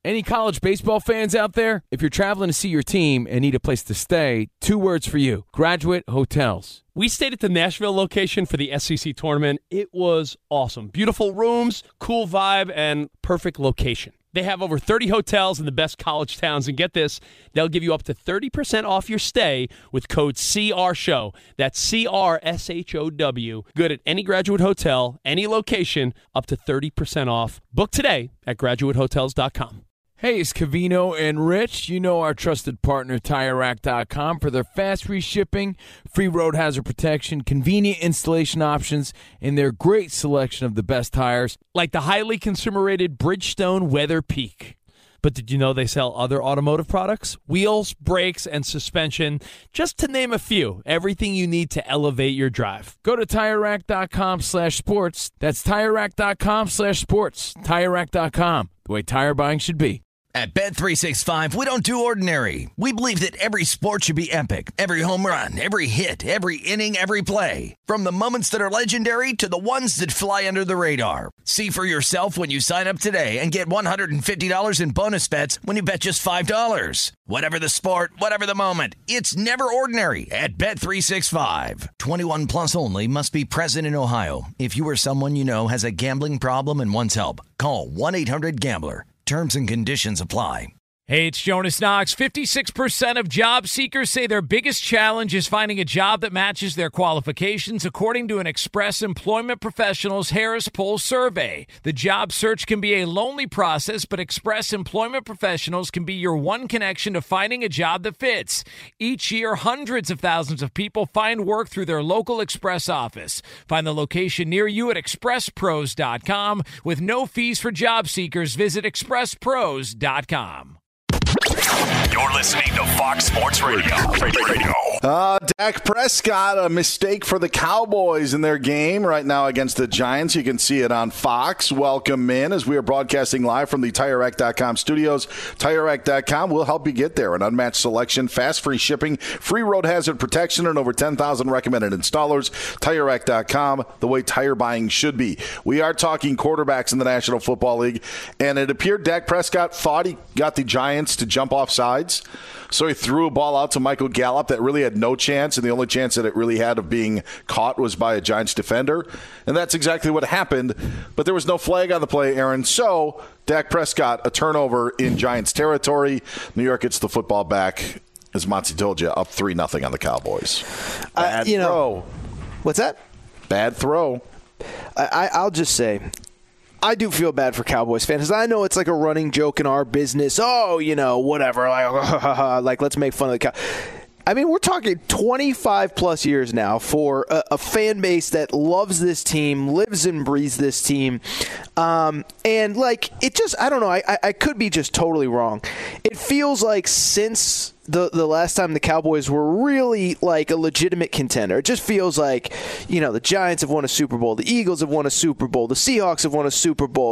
Any college baseball fans out there? If you're traveling to see your team and need a place to stay, 2 words for you: Graduate Hotels. We stayed at the Nashville location for the SEC tournament. It was awesome. Beautiful rooms, cool vibe, and perfect location. They have over 30 hotels in the best college towns, and get this, they'll give you up to 30% off your stay with code CRSHOW. That's CRSHOW. Good at any Graduate Hotel, any location, up to 30% off. Book today at graduatehotels.com. Hey, it's Cavino and Rich. You know our trusted partner, TireRack.com, for their fast free shipping, free road hazard protection, convenient installation options, and their great selection of the best tires, like the highly consumer-rated Bridgestone Weather Peak. But did you know they sell other automotive products? Wheels, brakes, and suspension, just to name a few. Everything you need to elevate your drive. Go to TireRack.com/sports. That's TireRack.com/sports. TireRack.com, the way tire buying should be. At Bet365, we don't do ordinary. We believe that every sport should be epic. Every home run, every hit, every inning, every play. From the moments that are legendary to the ones that fly under the radar. See for yourself when you sign up today and get $150 in bonus bets when you bet just $5. Whatever the sport, whatever the moment, it's never ordinary at Bet365. 21 plus only. Must be present in Ohio. If you or someone you know has a gambling problem and wants help, call 1-800-GAMBLER. Terms and conditions apply. Hey, it's Jonas Knox. 56% of job seekers say their biggest challenge is finding a job that matches their qualifications, according to an Express Employment Professionals Harris Poll survey. The job search can be a lonely process, but Express Employment Professionals can be your one connection to finding a job that fits. Each year, hundreds of thousands of people find work through their local Express office. Find the location near you at expresspros.com. With no fees for job seekers, visit expresspros.com. You're listening to Fox Sports Radio. Dak Prescott, a mistake for the Cowboys in their game right now against the Giants. You can see it on Fox. Welcome in as we are broadcasting live from the TireRack.com studios. TireRack.com will help you get there. An unmatched selection, fast free shipping, free road hazard protection, and over 10,000 recommended installers. TireRack.com, the way tire buying should be. We are talking quarterbacks in the National Football League, and it appeared Dak Prescott thought he got the Giants to jump off sides. So he threw a ball out to Michael Gallup that really had no chance, and the only chance that it really had of being caught was by a Giants defender. And that's exactly what happened. But there was no flag on the play, Aaron. So Dak Prescott, a turnover in Giants territory. New York gets the football back, as Monty told you, up 3-0 on the Cowboys. Bad throw. What's that? Bad throw. I'll just say, I do feel bad for Cowboys fans. I know it's like a running joke in our business. Oh, whatever. Like let's make fun of the Cowboys. I mean, we're talking 25-plus years now for a fan base that loves this team, lives and breathes this team. And, it just, I don't know. I could be just totally wrong. It feels like since the last time the Cowboys were really like a legitimate contender, it just feels like, the Giants have won a Super Bowl. The Eagles have won a Super Bowl. The Seahawks have won a Super Bowl.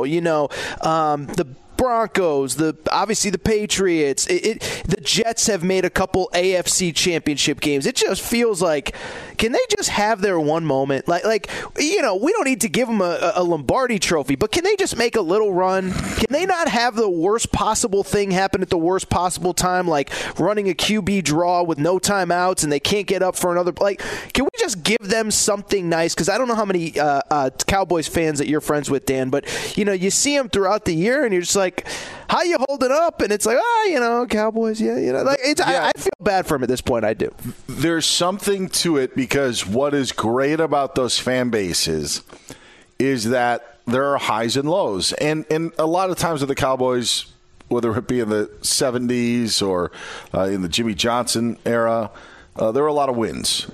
The Broncos, obviously the Patriots, the Jets have made a couple AFC championship games. It just feels like, can they just have their one moment? We don't need to give them a Lombardi trophy, but can they just make a little run? Can they not have the worst possible thing happen at the worst possible time, like running a QB draw with no timeouts and they can't get up for another? Can we just give them something nice? Because I don't know how many Cowboys fans that you're friends with, Dan, but you see them throughout the year and you're just like, how you holding up? And it's like, Cowboys, I feel bad for them at this point. I do. There's something to it because what is great about those fan bases is that there are highs and lows. And a lot of times with the Cowboys, whether it be in the 70s or in the Jimmy Johnson era, there were a lot of wins.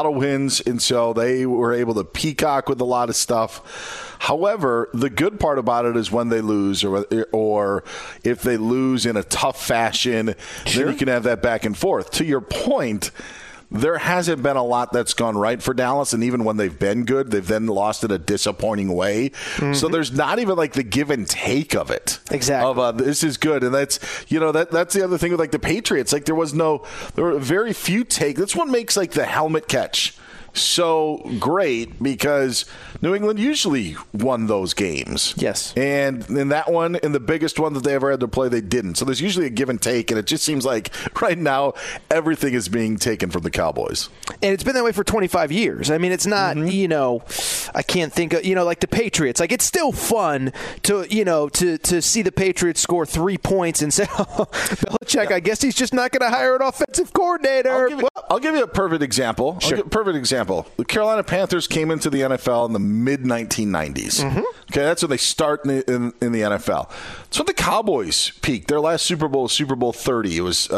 And so they were able to peacock with a lot of stuff. However, the good part about it is when they lose or if they lose in a tough fashion, then you can have that back and forth. To your point, there hasn't been a lot that's gone right for Dallas, and even when they've been good, they've then lost in a disappointing way. Mm-hmm. So there's not even like the give and take of it. Exactly. Of this is good, and that's that's the other thing with like the Patriots. Like there were very few take. That's what makes like the helmet catch so great because New England usually won those games. Yes. And in that one, in the biggest one that they ever had to play, they didn't. So there's usually a give and take, and it just seems like right now everything is being taken from the Cowboys. And it's been that way for 25 years. I mean, it's not, I can't think of, like the Patriots. Like, it's still fun to see the Patriots score 3 points and say, Belichick, I guess he's just not going to hire an offensive coordinator. I'll give you a perfect example. Sure. The Carolina Panthers came into the NFL in the mid-1990s. Mm-hmm. Okay, that's when they start in the NFL. It's when the Cowboys peaked. Their last Super Bowl was Super Bowl 30. It was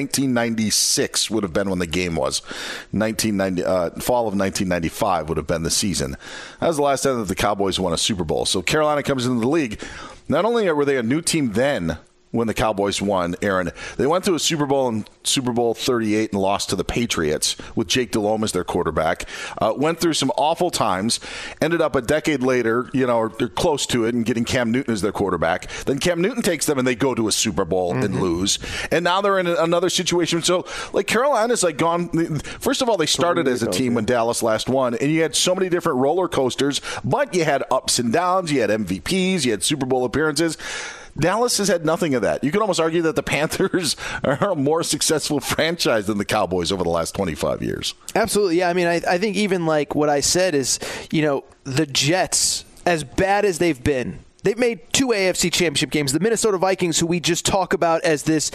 1996 would have been when the game was. Fall of 1995 would have been the season. That was the last time that the Cowboys won a Super Bowl. So Carolina comes into the league. Not only were they a new team then, when the Cowboys won, Aaron, they went to a Super Bowl in Super Bowl 38 and lost to the Patriots with Jake Delhomme as their quarterback. Went through some awful times. Ended up a decade later, or close to it, and getting Cam Newton as their quarterback. Then Cam Newton takes them and they go to a Super Bowl and lose. And now they're in another situation. So, Carolina's gone. First of all, they started as a team when Dallas last won, and you had so many different roller coasters, but you had ups and downs. You had MVPs. You had Super Bowl appearances. Dallas has had nothing of that. You could almost argue that the Panthers are a more successful franchise than the Cowboys over the last 25 years. Absolutely. Yeah. I mean, I think even what I said is, the Jets, as bad as they've been, they've made 2 AFC championship games. The Minnesota Vikings, who we just talk about as this,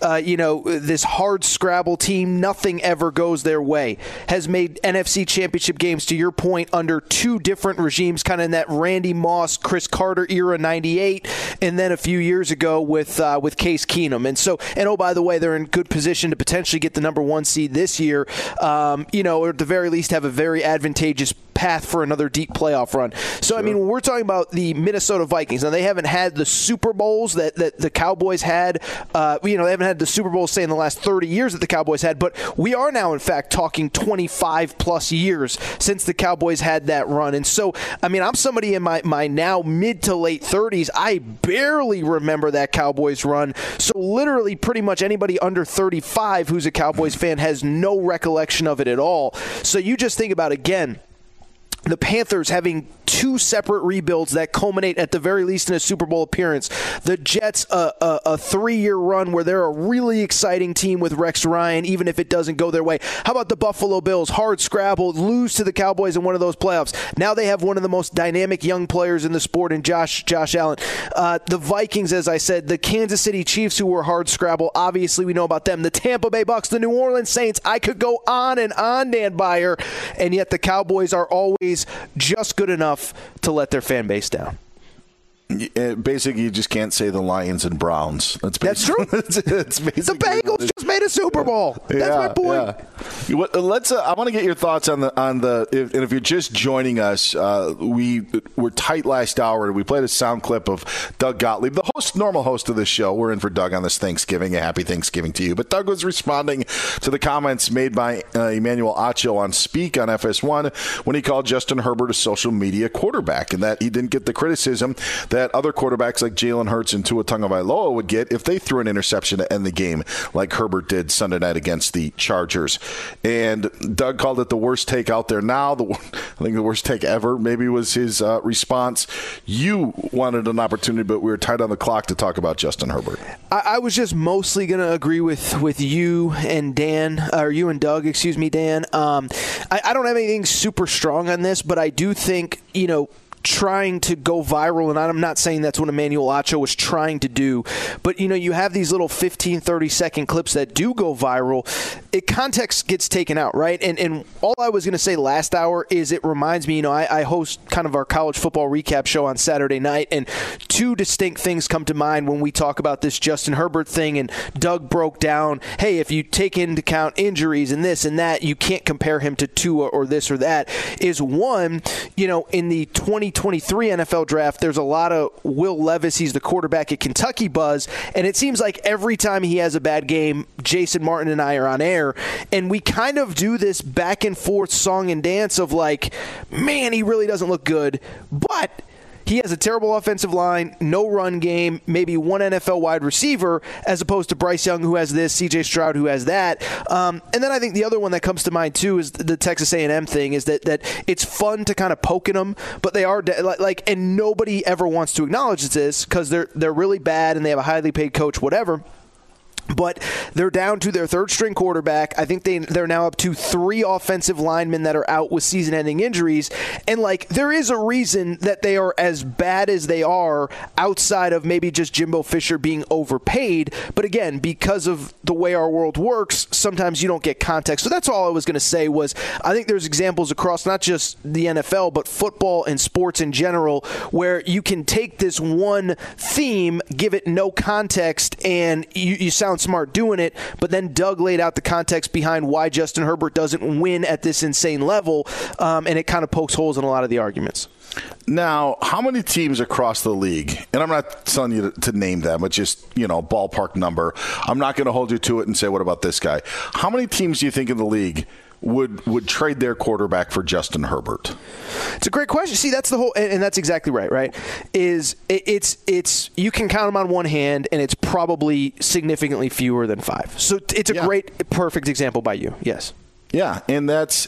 this hard scrabble team, nothing ever goes their way, has made NFC championship games, to your point, under 2 different regimes, kind of in that Randy Moss, Chris Carter era, 98, and then a few years ago with Case Keenum. And oh, by the way, they're in good position to potentially get the number 1 seed this year, or at the very least have a very advantageous path for another deep playoff run. So, sure. I mean, when we're talking about the Minnesota Vikings, now they haven't had the Super Bowls that the Cowboys had. They haven't had the Super Bowls, say, in the last 30 years that the Cowboys had, but we are now, in fact, talking 25-plus years since the Cowboys had that run. And so, I mean, I'm somebody in my now mid to late 30s. I barely remember that Cowboys run. So literally pretty much anybody under 35 who's a Cowboys fan has no recollection of it at all. So you just think about, again, the Panthers having 2 separate rebuilds that culminate at the very least in a Super Bowl appearance. The Jets, a 3-year run where they're a really exciting team with Rex Ryan, even if it doesn't go their way. How about the Buffalo Bills? Hard scrabble, lose to the Cowboys in one of those playoffs. Now they have one of the most dynamic young players in the sport in Josh Allen. The Vikings, as I said, the Kansas City Chiefs, who were hard scrabble. Obviously, we know about them. The Tampa Bay Bucks, the New Orleans Saints. I could go on and on, Dan Beyer, and yet the Cowboys are always just good enough to let their fan base down. Basically, you just can't say the Lions and Browns. That's true. The Bengals just made a Super Bowl. That's my point. Yeah. Let's. I want to get your thoughts on the. If you're just joining us, we were tight last hour. We played a sound clip of Doug Gottlieb, the normal host of this show. We're in for Doug on this Thanksgiving. A happy Thanksgiving to you. But Doug was responding to the comments made by Emmanuel Acho on Speak on FS1 when he called Justin Herbert a social media quarterback, and that he didn't get the criticism that other quarterbacks like Jalen Hurts and Tua Tagovailoa would get if they threw an interception to end the game like Herbert did Sunday night against the Chargers. And Doug called it the worst take out there now. I think the worst take ever maybe was his response. You wanted an opportunity, but we were tight on the clock to talk about Justin Herbert. I was just mostly going to agree with you and Dan, or you and Doug, excuse me, Dan. I don't have anything super strong on this, but I do think, trying to go viral, and I'm not saying that's what Emmanuel Acho was trying to do, but you have these little 15, 30-second clips that do go viral. Context gets taken out, right? And all I was going to say last hour is it reminds me, I host kind of our college football recap show on Saturday night, and 2 distinct things come to mind when we talk about this Justin Herbert thing, and Doug broke down, hey, if you take into account injuries and this and that, you can't compare him to Tua or this or that, is one, in the 2023 NFL draft, there's a lot of Will Levis, he's the quarterback at Kentucky buzz, and it seems like every time he has a bad game, Jason Martin and I are on air, and we kind of do this back and forth song and dance of man, he really doesn't look good, but he has a terrible offensive line, no run game, maybe one NFL wide receiver, as opposed to Bryce Young, who has this, C.J. Stroud, who has that. And then I think the other one that comes to mind, too, is the Texas A&M thing, is that it's fun to kind of poke at them, but they are, and nobody ever wants to acknowledge this because they're really bad and they have a highly paid coach, whatever. But they're down to their third-string quarterback. I think they're now up to 3 offensive linemen that are out with season-ending injuries. And, there is a reason that they are as bad as they are outside of maybe just Jimbo Fisher being overpaid. But, again, because of the way our world works, sometimes you don't get context. So that's all I was going to say was I think there's examples across not just the NFL, but football and sports in general where you can take this one theme, give it no context, and you sound smart doing it, but then Doug laid out the context behind why Justin Herbert doesn't win at this insane level, and it kind of pokes holes in a lot of the arguments. Now, how many teams across the league, and I'm not telling you to name them, but just, ballpark number. I'm not going to hold you to it and say, what about this guy? How many teams do you think in the league would trade their quarterback for Justin Herbert? It's a great question. See, that's the whole, and that's exactly right, right? It's you can count them on one hand, and it's probably significantly fewer than 5. So it's a great, perfect example by you. Yes. Yeah, and that's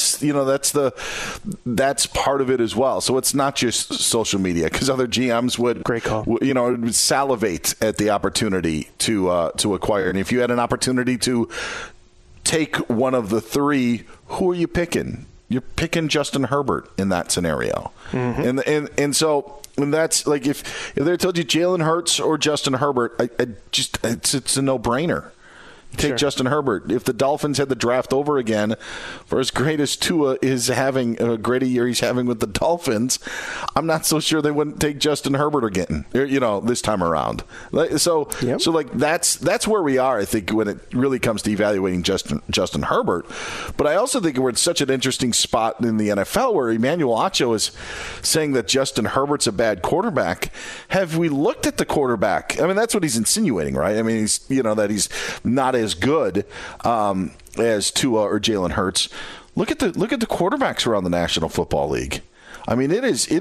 part of it as well. So it's not just social media, because other GMs would salivate at the opportunity to acquire. And if you had an opportunity to take one of the 3, who are you picking? You're picking Justin Herbert in that scenario. Mm-hmm. And so when that's if they told you Jalen Hurts or Justin Herbert, it's a no-brainer. Take Justin Herbert. If the Dolphins had the draft over again, for as great as Tua is having a great a year he's having with the Dolphins, I'm not so sure they wouldn't take Justin Herbert again, this time around. So that's where we are, I think, when it really comes to evaluating Justin Herbert. But I also think we're in such an interesting spot in the NFL where Emmanuel Acho is saying that Justin Herbert's a bad quarterback. Have we looked at the quarterback? I mean, that's what he's insinuating, right? I mean, he's that he's not as good as Tua or Jalen Hurts. Look at the quarterbacks around the National Football League. I mean, it is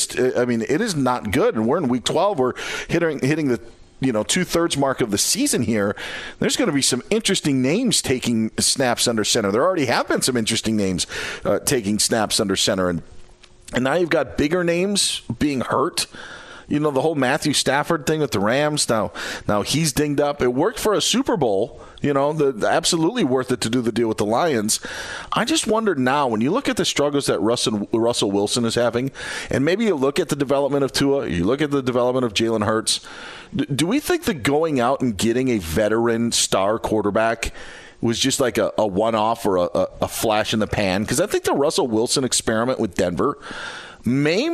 not good. And we're in week 12. We're hitting the 2/3 mark of the season here. There's going to be some interesting names taking snaps under center. There already have been some interesting names taking snaps under center, and now you've got bigger names being hurt. The whole Matthew Stafford thing with the Rams, now he's dinged up. It worked for a Super Bowl, absolutely worth it to do the deal with the Lions. I just wonder now, when you look at the struggles that Russell Wilson is having, and maybe you look at the development of Tua, you look at the development of Jalen Hurts, do we think that going out and getting a veteran star quarterback was just like a one-off or a flash in the pan? Because I think the Russell Wilson experiment with Denver may,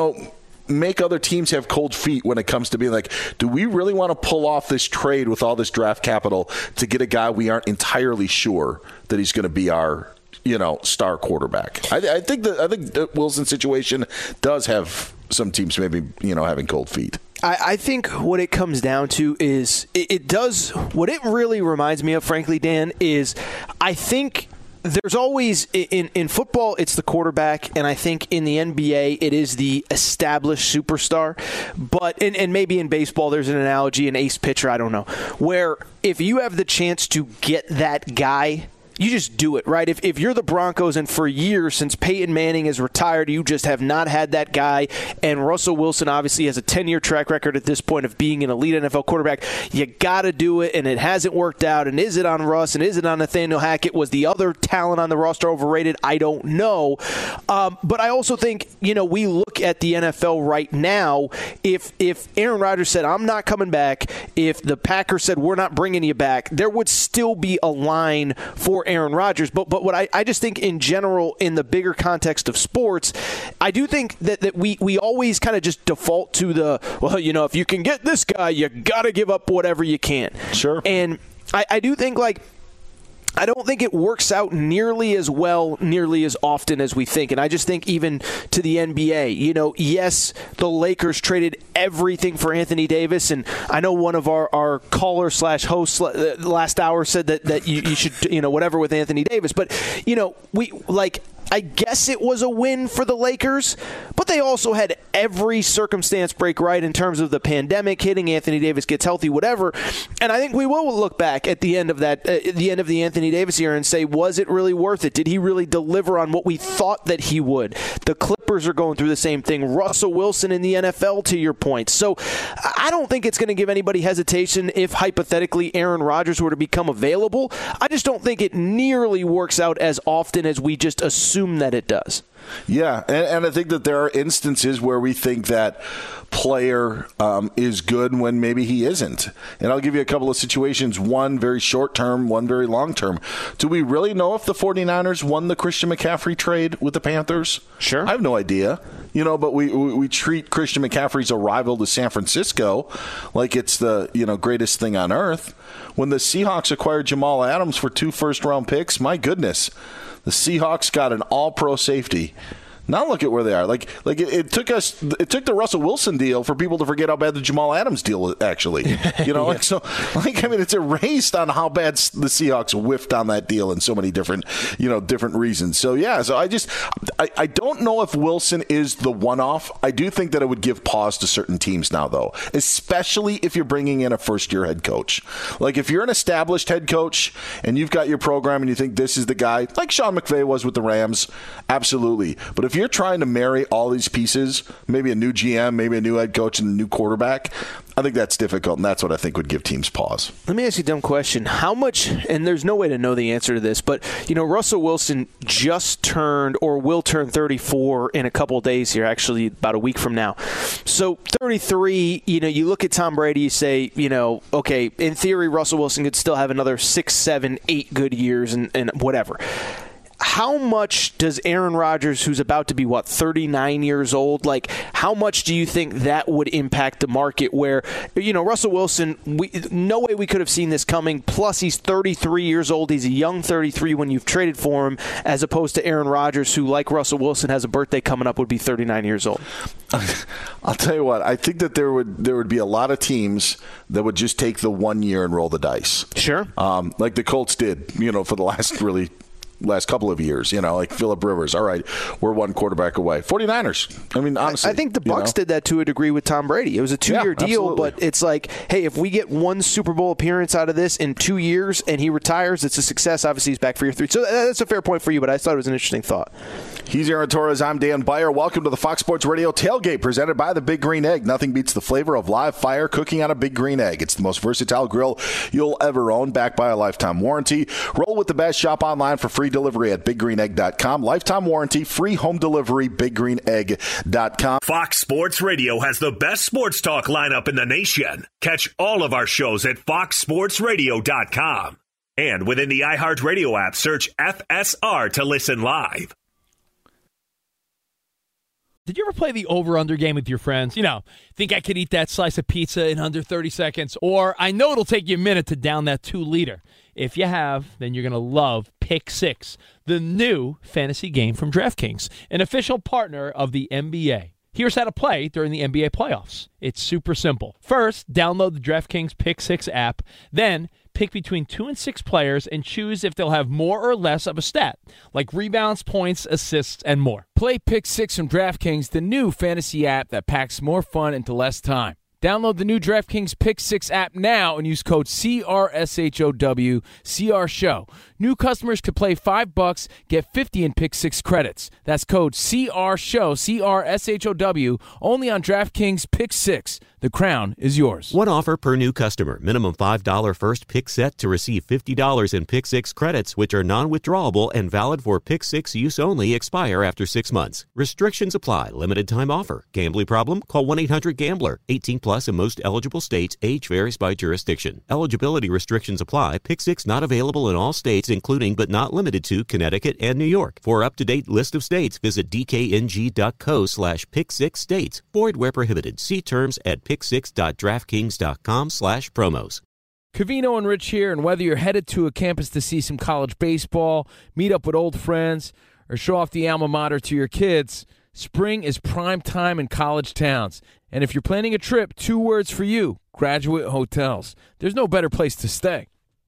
make other teams have cold feet when it comes to being like, do we really want to pull off this trade with all this draft capital to get a guy we aren't entirely sure that he's going to be our, star quarterback? I think the Wilson situation does have some teams maybe, having cold feet. I think what it comes down to is it does what it really reminds me of, frankly, Dan, is I think there's always in football it's the quarterback, and I think in the NBA it is the established superstar. But and maybe in baseball there's an analogy, an ace pitcher, I don't know, where if you have the chance to get that guy, you just do it, right? If you're the Broncos and for years since Peyton Manning is retired, you just have not had that guy, and Russell Wilson obviously has a 10-year track record at this point of being an elite NFL quarterback, you got to do it, and it hasn't worked out. And is it on Russ, and is it on Nathaniel Hackett? Was the other talent on the roster overrated? I don't know. But I also think, we look at the NFL right now, if Aaron Rodgers said, I'm not coming back, if the Packers said, we're not bringing you back, there would still be a line for Aaron Rodgers. But what I just think in general, in the bigger context of sports, I do think that we always kind of just default to if you can get this guy, you got to give up whatever you can. Sure. And I do think I don't think it works out nearly as well, nearly as often as we think. And I just think even to the NBA, yes, the Lakers traded everything for Anthony Davis. And I know one of our caller/hosts last hour said that you should, whatever with Anthony Davis. But, I guess it was a win for the Lakers, but they also had every circumstance break right in terms of the pandemic hitting, Anthony Davis gets healthy, whatever. And I think we will look back at the end of that, the end of the Anthony Davis era and say, was it really worth it? Did he really deliver on what we thought that he would? The Clippers are going through the same thing. Russell Wilson in the NFL, to your point. So I don't think it's going to give anybody hesitation if hypothetically Aaron Rodgers were to become available. I just don't think it nearly works out as often as we just assume that it does. Yeah, and I think that there are instances where we think that player is good when maybe he isn't. And I'll give you a couple of situations, one very short term, one very long term. Do we really know if the 49ers won the Christian McCaffrey trade with the Panthers? Sure. I have no idea. But we treat Christian McCaffrey's arrival to San Francisco like it's the greatest thing on earth. When the Seahawks acquired Jamal Adams for 2 first-round picks, my goodness, the Seahawks got an all-pro safety. Now look at where they are. It took the Russell Wilson deal for people to forget how bad the Jamal Adams deal was actually. It's erased on how bad the Seahawks whiffed on that deal in so many different reasons. So I don't know if Wilson is the one-off. I do think that it would give pause to certain teams now, though, especially if you're bringing in a first-year head coach. Like if you're an established head coach and you've got your program and you think this is the guy, like Sean McVay was with the Rams, absolutely. But if you're trying to marry all these pieces, maybe a new GM, maybe a new head coach, and a new quarterback, I think that's difficult, and that's what I think would give teams pause. Let me ask you a dumb question. How much, and there's no way to know the answer to this, but, Russell Wilson just turned or will turn 34 in a couple of days here, actually about a week from now. So 33, you look at Tom Brady, you say, okay, in theory, Russell Wilson could still have another 6, 7, 8 good years and whatever. How much does Aaron Rodgers, who's about to be, 39 years old, how much do you think that would impact the market where, Russell Wilson, no way we could have seen this coming, plus he's 33 years old, he's a young 33 when you've traded for him, as opposed to Aaron Rodgers, who, like Russell Wilson, has a birthday coming up, would be 39 years old? I'll tell you what, I think that there would be a lot of teams that would just take the 1 year and roll the dice. Sure. Like the Colts did, for the last couple of years, like Phillip Rivers. All right, we're 1 quarterback away. 49ers. I mean, honestly. I think the Bucs did that to a degree with Tom Brady. It was a 2-year deal, absolutely. But it's like, hey, if we get 1 Super Bowl appearance out of this in 2 years and he retires, it's a success. Obviously, he's back for year 3. So that's a fair point for you, but I thought it was an interesting thought. He's Aaron Torres. I'm Dan Byer. Welcome to the Fox Sports Radio Tailgate presented by the Big Green Egg. Nothing beats the flavor of live fire cooking on a Big Green Egg. It's the most versatile grill you'll ever own, backed by a lifetime warranty. Roll with the best. Shop online for free delivery at BigGreenEgg.com. Lifetime warranty, free home delivery, BigGreenEgg.com. Fox Sports Radio has the best sports talk lineup in the nation. Catch all of our shows at FoxSportsRadio.com. And within the iHeartRadio app, search FSR to listen live. Did you ever play the over-under game with your friends? Think I could eat that slice of pizza in under 30 seconds? Or I know it'll take you a minute to down that 2-liter. If you have, then you're going to love Pick 6, the new fantasy game from DraftKings, an official partner of the NBA. Here's how to play during the NBA playoffs. It's super simple. First, download the DraftKings Pick 6 app. Then, pick between 2 and 6 players and choose if they'll have more or less of a stat, like rebounds, points, assists, and more. Play Pick 6 from DraftKings, the new fantasy app that packs more fun into less time. Download the new DraftKings Pick 6 app now and use code CRSHOW, CRSHOW. New customers could play $5, get 50 in Pick 6 credits. That's code CRSHOW, CRSHOW, only on DraftKings Pick 6. The crown is yours. One offer per new customer. Minimum $5 first pick set to receive $50 in Pick 6 credits, which are non-withdrawable and valid for Pick 6 use only. Expire after 6 months. Restrictions apply. Limited time offer. Gambling problem? Call 1-800-GAMBLER. 18 plus in most eligible states. Age varies by jurisdiction. Eligibility restrictions apply. Pick 6 not available in all states, including but not limited to Connecticut and New York. For up-to-date list of states, visit dkng.co/pick6states. Void where prohibited. See terms at pick6.draftkings.com/promos. Covino and Rich here, and whether you're headed to a campus to see some college baseball, meet up with old friends, or show off the alma mater to your kids, spring is prime time in college towns. And if you're planning a trip, 2 words for you: Graduate Hotels. There's no better place to stay.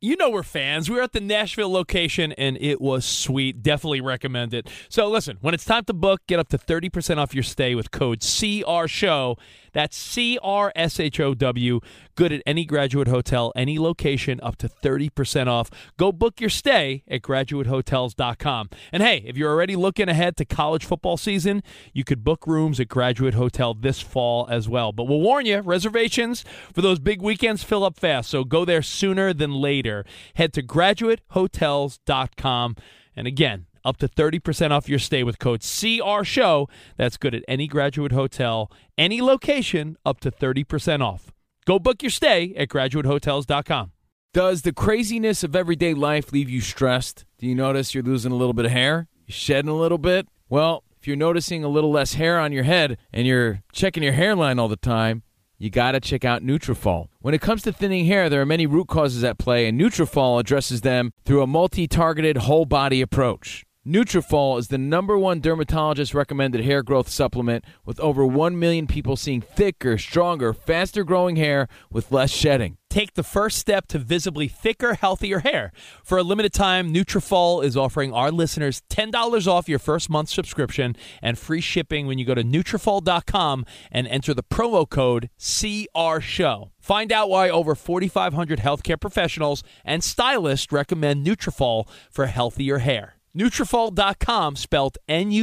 You know we're fans. We were at the Nashville location, and it was sweet. Definitely recommend it. So listen, when it's time to book, get up to 30% off your stay with code CRSHOW. That's CRSHOW. Good at any Graduate Hotel, any location, up to 30% off. Go book your stay at graduatehotels.com. And hey, if you're already looking ahead to college football season, you could book rooms at Graduate Hotel this fall as well. But we'll warn you, reservations for those big weekends fill up fast, so go there sooner than later. Head to graduatehotels.com. And again, up to 30% off your stay with code CRSHOW. That's good at any Graduate Hotel, any location, up to 30% off. Go book your stay at graduatehotels.com. Does the craziness of everyday life leave you stressed? Do you notice you're losing a little bit of hair? You're shedding a little bit? Well, if you're noticing a little less hair on your head and you're checking your hairline all the time, you got to check out Nutrafol. When it comes to thinning hair, there are many root causes at play, and Nutrafol addresses them through a multi-targeted whole-body approach. Nutrafol is the #1 dermatologist-recommended hair growth supplement, with over 1 million people seeing thicker, stronger, faster-growing hair with less shedding. Take the first step to visibly thicker, healthier hair. For a limited time, Nutrafol is offering our listeners $10 off your first month subscription and free shipping when you go to Nutrafol.com and enter the promo code CRSHOW. Find out why over 4,500 healthcare professionals and stylists recommend Nutrafol for healthier hair. Nutrafol.com, spelled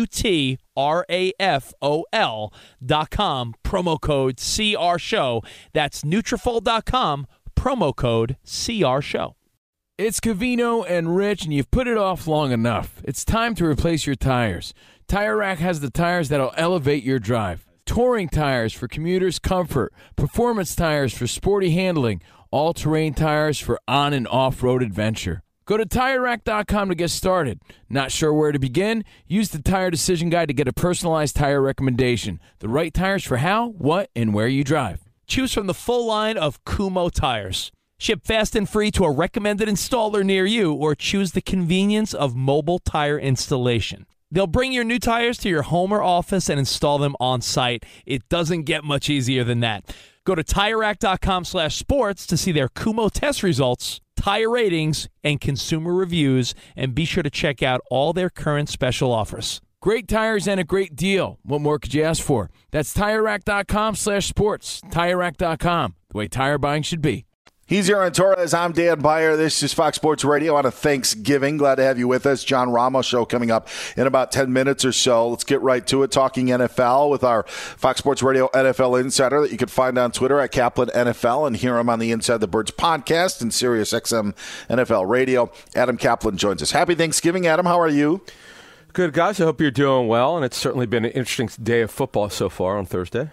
Nutrafol.com, promo code CRSHOW. That's Nutrafol.com, promo code CRSHOW. It's Covino and Rich, and you've put it off long enough. It's time to replace your tires. Tire Rack has the tires that'll elevate your drive. Touring tires for commuters' comfort, performance tires for sporty handling, all-terrain tires for on- and off-road adventure. Go to TireRack.com to get started. Not sure where to begin? Use the Tire Decision Guide to get a personalized tire recommendation. The right tires for how, what, and where you drive. Choose from the full line of Kumho tires. Ship fast and free to a recommended installer near you, or choose the convenience of mobile tire installation. They'll bring your new tires to your home or office and install them on site. It doesn't get much easier than that. Go to TireRack.com/sports to see their Kumho test results, tire ratings, and consumer reviews, and be sure to check out all their current special offers. Great tires and a great deal. What more could you ask for? That's TireRack.com/sports. TireRack.com, the way tire buying should be. He's Aaron Torres. I'm Dan Beyer. This is Fox Sports Radio on a Thanksgiving. Glad to have you with us. John Ramos show coming up in about 10 minutes or so. Let's get right to it. Talking NFL with our Fox Sports Radio NFL Insider that you can find on Twitter at Kaplan NFL and hear him on the Inside the Birds podcast and Sirius XM NFL Radio. Adam Kaplan joins us. Happy Thanksgiving, Adam. How are you? Good, guys. I hope you're doing well, and it's certainly been an interesting day of football so far on Thursday.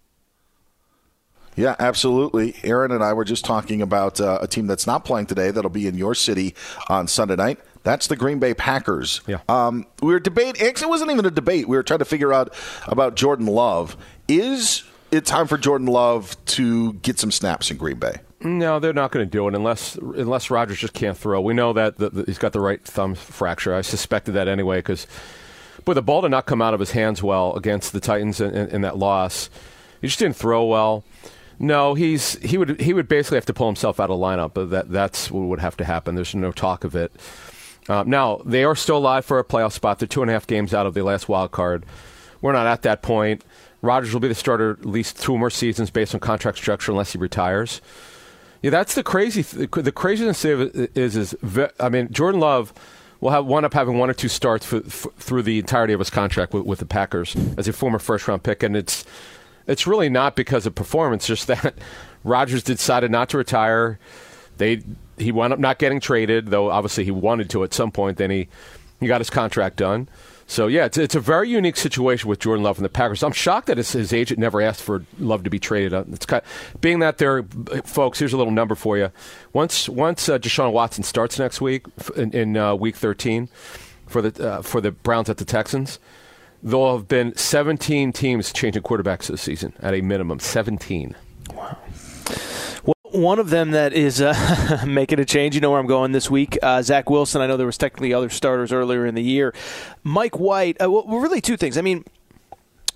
Yeah, absolutely. Aaron and I were just talking about a team that's not playing today that'll be in your city on Sunday night. That's the Green Bay Packers. Yeah. We were debating. Actually, it wasn't even a debate. We were trying to figure out about Jordan Love. Is it time for Jordan Love to get some snaps in Green Bay? No, they're not going to do it unless Rodgers just can't throw. We know that he's got the right thumb fracture. I suspected that anyway because, the ball did not come out of his hands well against the Titans in that loss. He just didn't throw well. No, he would basically have to pull himself out of the lineup, but that's what would have to happen. There's no talk of it. Now, they are still alive for a playoff spot. They're 2.5 games out of the last wild card. We're not at that point. Rodgers will be the starter at least 2 more seasons based on contract structure unless he retires. Yeah, that's the craziness of it is Jordan Love will wind up having 1 or 2 starts through the entirety of his contract with the Packers as a former first-round pick, and it's really not because of performance, just that Rodgers decided not to retire. He wound up not getting traded, though obviously he wanted to at some point. Then he got his contract done. So, yeah, it's a very unique situation with Jordan Love and the Packers. I'm shocked that his agent never asked for Love to be traded. Being that there, folks, here's a little number for you. Once Deshaun Watson starts next week in Week 13 for the Browns at the Texans, there'll have been 17 teams changing quarterbacks this season at a minimum. 17. Wow. Well, one of them that is making a change, you know where I'm going this week, Zach Wilson. I know there was technically other starters earlier in the year. Mike White, well, really 2 things. I mean,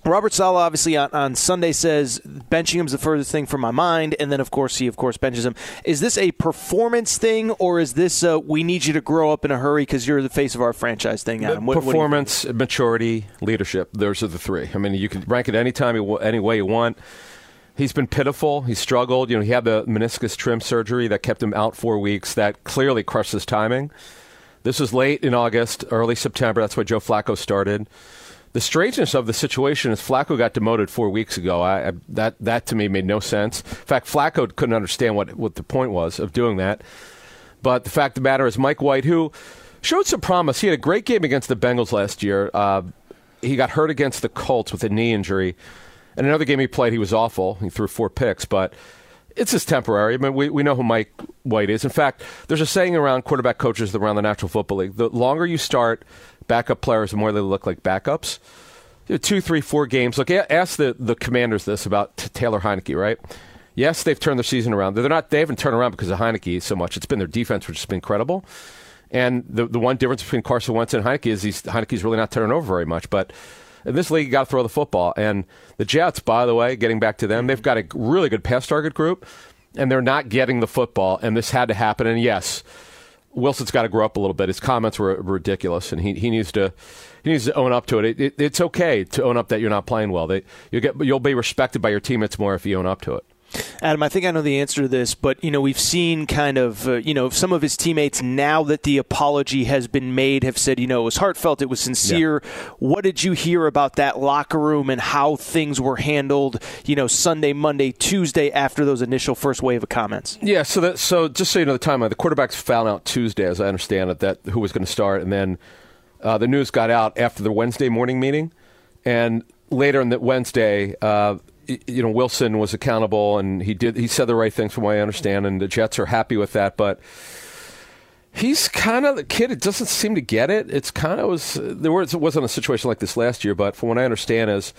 Robert Saleh obviously on Sunday says benching him is the furthest thing from my mind, and then, of course, he benches him. Is this a performance thing, or is this we need you to grow up in a hurry because you're the face of our franchise thing, Adam? Performance, maturity, leadership. Those are the three. I mean, you can rank it any way you want. He's been pitiful. He struggled. He had the meniscus trim surgery that kept him out 4 weeks. That clearly crushed his timing. This was late in August, early September. That's why Joe Flacco started. The strangeness of the situation is Flacco got demoted 4 weeks ago. That to me made no sense. In fact, Flacco couldn't understand what the point was of doing that. But the fact of the matter is Mike White, who showed some promise. He had a great game against the Bengals last year. He got hurt against the Colts with a knee injury. And another game he played, he was awful. He threw 4 picks, but it's just temporary. I mean, we know who Mike White is. In fact, there's a saying around quarterback coaches around the National Football League. The longer you start backup players, the more they look like backups. 2, 3, 4 games. Look, ask the Commanders this about Taylor Heineke, right? Yes, they've turned their season around. They haven't turned around because of Heineke so much. It's been their defense, which has been incredible. And the one difference between Carson Wentz and Heineke is Heineke's really not turning over very much. But in this league, you got to throw the football. And the Jets, by the way, getting back to them, they've got a really good pass target group, and they're not getting the football. And this had to happen. And yes, Wilson's got to grow up a little bit. His comments were ridiculous, and he needs to own up to it. It's okay to own up that you're not playing well. You'll be respected by your teammates more if you own up to it. Adam, I think I know the answer to this, but we've seen kind of some of his teammates, now that the apology has been made, have said it was heartfelt, it was sincere. Yeah. What did you hear about that locker room and how things were handled? Sunday, Monday, Tuesday after those initial first wave of comments. Yeah. So just so you know, the timeline, the quarterbacks found out Tuesday, as I understand it, that who was going to start, and then the news got out after the Wednesday morning meeting, and later in that Wednesday. Wilson was accountable, and he said the right things from what I understand, and the Jets are happy with that. But he's kind of the kid. It doesn't seem to get it. It's kind of it wasn't a situation like this last year, but from what I understand is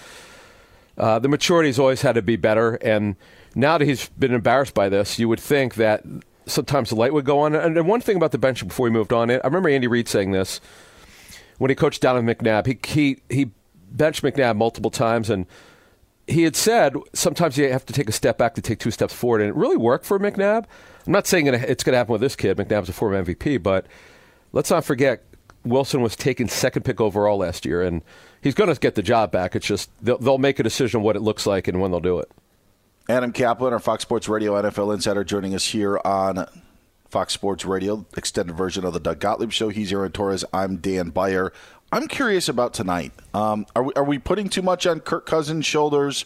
the maturity's always had to be better. And now that he's been embarrassed by this, you would think that sometimes the light would go on. And one thing about the bench before we moved on, I remember Andy Reid saying this when he coached down with McNabb. He benched McNabb multiple times, and he had said sometimes you have to take a step back to take 2 steps forward, and it really worked for McNabb. I'm not saying it's going to happen with this kid. McNabb's a former MVP, but let's not forget Wilson was taken 2nd pick overall last year, and he's going to get the job back. It's just they'll make a decision what it looks like and when they'll do it. Adam Kaplan, our Fox Sports Radio NFL insider, joining us here on Fox Sports Radio, extended version of the Doug Gottlieb Show. He's Aaron Torres. I'm Dan Beyer. I'm curious about tonight. Are we putting too much on Kirk Cousins' shoulders?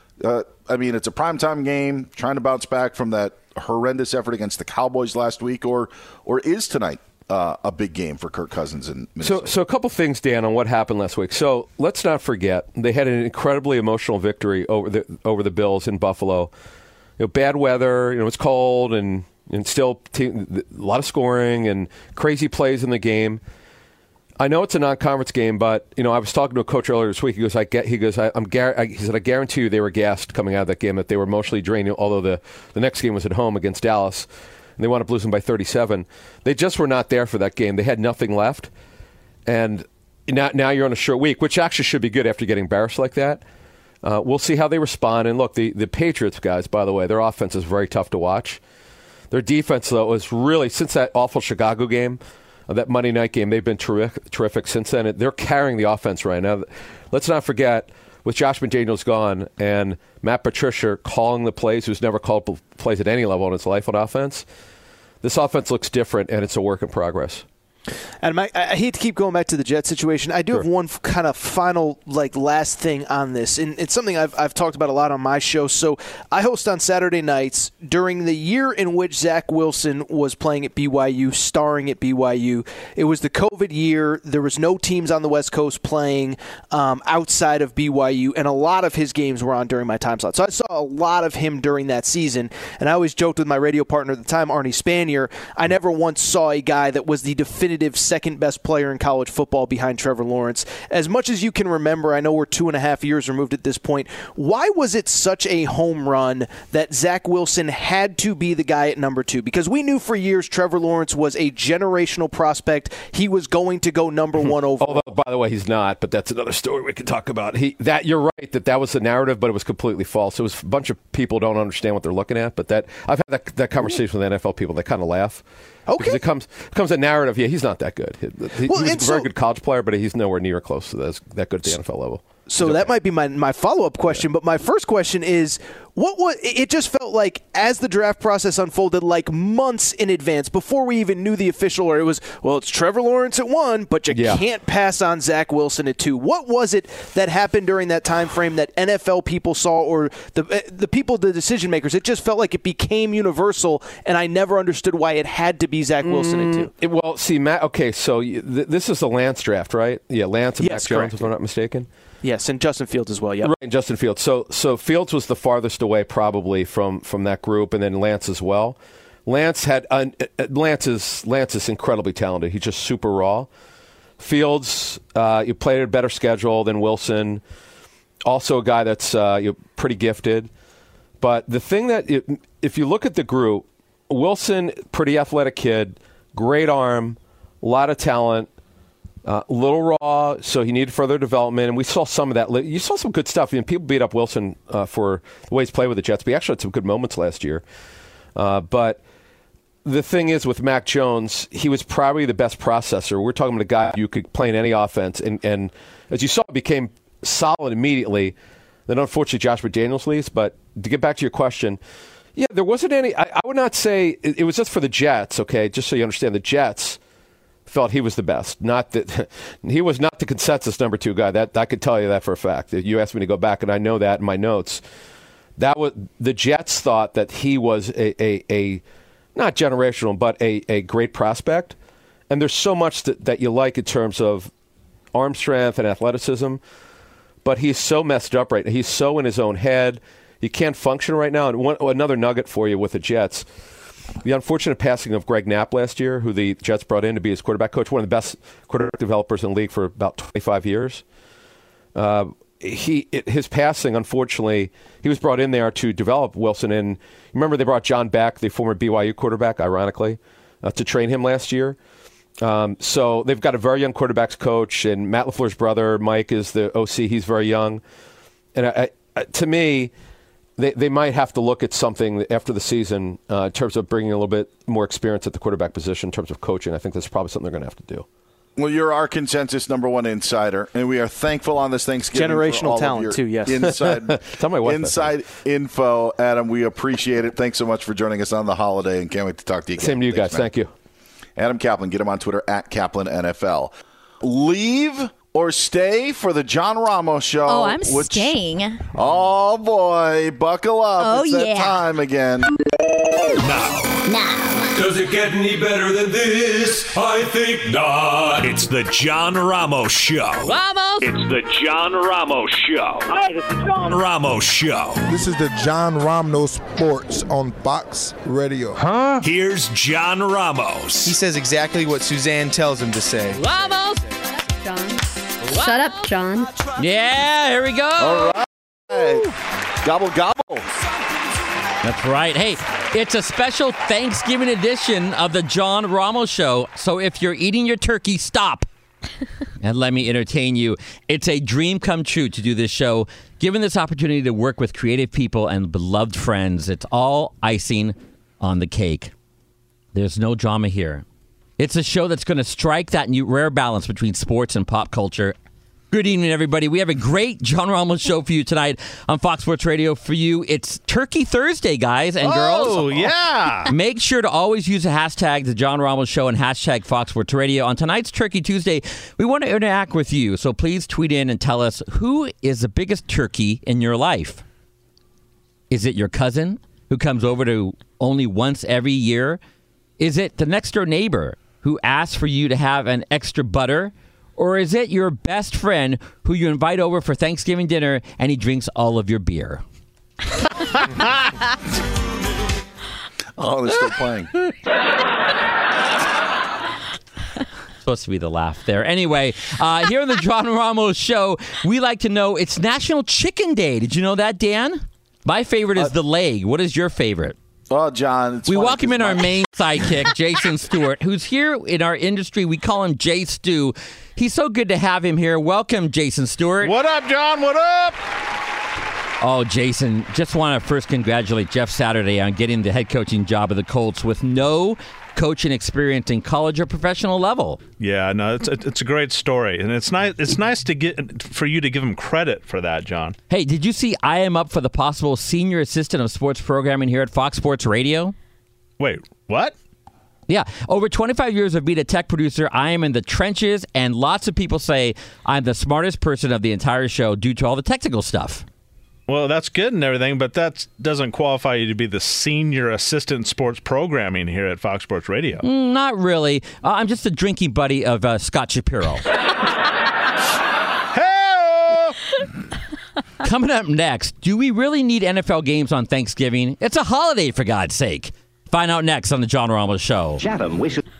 I mean, it's a primetime game, trying to bounce back from that horrendous effort against the Cowboys last week, or is tonight a big game for Kirk Cousins in Minnesota? So a couple things, Dan, on what happened last week. So let's not forget they had an incredibly emotional victory over the Bills in Buffalo. Bad weather. It's cold and still a lot of scoring and crazy plays in the game. I know it's a non-conference game, but I was talking to a coach earlier this week. He goes, I guarantee you they were gassed coming out of that game, that they were emotionally drained. Although the next game was at home against Dallas, and they wound up losing by 37. They just were not there for that game. They had nothing left, and now you're on a short week, which actually should be good after getting embarrassed like that. We'll see how they respond. And look, the Patriots guys, by the way, their offense is very tough to watch. Their defense, though, is really, since that awful Chicago game. That Monday night game, they've been terrific since then. They're carrying the offense right now. Let's not forget, with Josh McDaniels gone and Matt Patricia calling the plays, who's never called plays at any level in his life on offense, this offense looks different, and it's a work in progress. Adam, I hate to keep going back to the Jets situation. I do have one kind of final, last thing on this, and it's something I've talked about a lot on my show. So I host on Saturday nights during the year in which Zach Wilson was playing at BYU, starring at BYU. It was the COVID year. There was no teams on the West Coast playing outside of BYU, and a lot of his games were on during my time slot. So I saw a lot of him during that season, and I always joked with my radio partner at the time, Arnie Spanier, I never once saw a guy that was the definitive second best player in college football behind Trevor Lawrence. As much as you can remember, I know we're 2.5 years removed at this point, why was it such a home run that Zach Wilson had to be the guy at number 2? Because we knew for years Trevor Lawrence was a generational prospect. He was going to go number 1 overall. Although, by the way, he's not, but that's another story we could talk about. You're right that was the narrative, but it was completely false. It was a bunch of people don't understand what they're looking at, but I've had that conversation with NFL people. They kind of laugh. Okay. Because it comes a narrative, he was not that good. He was a very good college player, but he's nowhere near close to that good at the NFL level. So that might be my follow-up question, but my first question is, it just felt like as the draft process unfolded, like months in advance, before we even knew the official order, it was, it's Trevor Lawrence at 1, but you can't pass on Zach Wilson at 2. What was it that happened during that time frame that NFL people saw, or the people, the decision makers? It just felt like it became universal, and I never understood why it had to be Zach Wilson at 2. Matt, okay, so this is the Lance draft, right? Yeah, Lance and Mac Jones, if I'm not mistaken. Yes, and Justin Fields as well, yeah. Right, and Justin Fields. So Fields was the farthest away probably from that group, and then Lance as well. Lance is incredibly talented. He's just super raw. Fields, you played a better schedule than Wilson. Also a guy that's pretty gifted. But the thing that, if you look at the group, Wilson, pretty athletic kid, great arm, a lot of talent. Little raw, so he needed further development, and we saw some of that. You saw some good stuff. People beat up Wilson for the way he's played with the Jets, but he actually had some good moments last year. But the thing is, with Mac Jones, he was probably the best processor. We're talking about a guy you could play in any offense, and as you saw, became solid immediately. Then, unfortunately, Josh McDaniels leaves. But to get back to your question, there wasn't any. I would not say it was just for the Jets. Okay, just so you understand, the Jets felt he was the best. Not that he was not the consensus number 2 guy. That I could tell you that for a fact. You asked me to go back, and I know that in my notes. That was the Jets thought that he was a not generational, but a great prospect. And there's so much that you like in terms of arm strength and athleticism, but he's so messed up right now. He's so in his own head. He can't function right now. And another nugget for you with the Jets. The unfortunate passing of Greg Knapp last year, who the Jets brought in to be his quarterback coach, one of the best quarterback developers in the league for about 25 years. His passing, unfortunately, he was brought in there to develop Wilson. And remember, they brought John Beck, the former BYU quarterback, ironically, to train him last year. So they've got a very young quarterbacks coach, and Matt LaFleur's brother, Mike, is the OC. He's very young. And to me, they might have to look at something after the season in terms of bringing a little bit more experience at the quarterback position in terms of coaching. I think that's probably something they're going to have to do. Well, you're our consensus number 1 insider, and we are thankful on this Thanksgiving generational for all talent of too. Yes, Tell my wife inside info, Adam. We appreciate it. Thanks so much for joining us on the holiday, and can't wait to talk to you again. Same to you guys. Man. Thank you, Adam Kaplan. Get him on Twitter at Kaplan NFL. Leave or stay for the John Ramos show. Oh, I'm staying. Oh, boy. Buckle up. It's that time again. Now. Does it get any better than this? I think not. It's the John Ramos Show. Ramos! It's the John Ramos Show. Hi, this is John Ramos Show. This is the John Ramos Sports on Fox Radio. Huh? Here's John Ramos. He says exactly what Suzanne tells him to say. Ramos! John. Shut up, John. Yeah, here we go. All right. Gobble, gobble. That's right. Hey, it's a special Thanksgiving edition of the John Ramos Show. So if you're eating your turkey, stop. And let me entertain you. It's a dream come true to do this show. Given this opportunity to work with creative people and beloved friends, it's all icing on the cake. There's no drama here. It's a show that's going to strike that new rare balance between sports and pop culture. Good evening, everybody. We have a great John Ramos show for you tonight on Fox Sports Radio. For you, it's Turkey Thursday, guys and girls. Oh, yeah. Make sure to always use the hashtag The John Ramos Show and hashtag Fox Sports Radio. On tonight's Turkey Tuesday, we want to interact with you. So please tweet in and tell us, who is the biggest turkey in your life? Is it your cousin who comes over to only once every year? Is it the next door neighbor who asks for you to have an extra butter? Or is it your best friend who you invite over for Thanksgiving dinner and he drinks all of your beer? Oh, they're still playing. supposed to be the laugh there. Anyway, here on the John Ramos Show, we like to know it's National Chicken Day. Did you know that, Dan? My favorite is the leg. What is your favorite? Well, John, we welcome in our main sidekick, Jason Stewart, who's here in our industry. We call him Jay Stu. He's so good to have him here. Welcome, Jason Stewart. What up, John? What up? Oh, Jason, just want to first congratulate Jeff Saturday on getting the head coaching job of the Colts with no coaching experience in college or professional level. Yeah, no, it's a great story, and it's nice. It's nice to get for you to give him credit for that, John. Hey, did you see I am up for the possible senior assistant of sports programming here at Fox Sports Radio? Wait, what? Yeah, over 25 years of being a tech producer, I am in the trenches, and lots of people say I'm the smartest person of the entire show due to all the technical stuff. Well, that's good and everything, but that doesn't qualify you to be the senior assistant sports programming here at Fox Sports Radio. Not really. I'm just a drinking buddy of Scott Shapiro. Coming up next, do we really need NFL games on Thanksgiving? It's a holiday, for God's sake. Find out next on the John Ramos Show. Chatham, we should...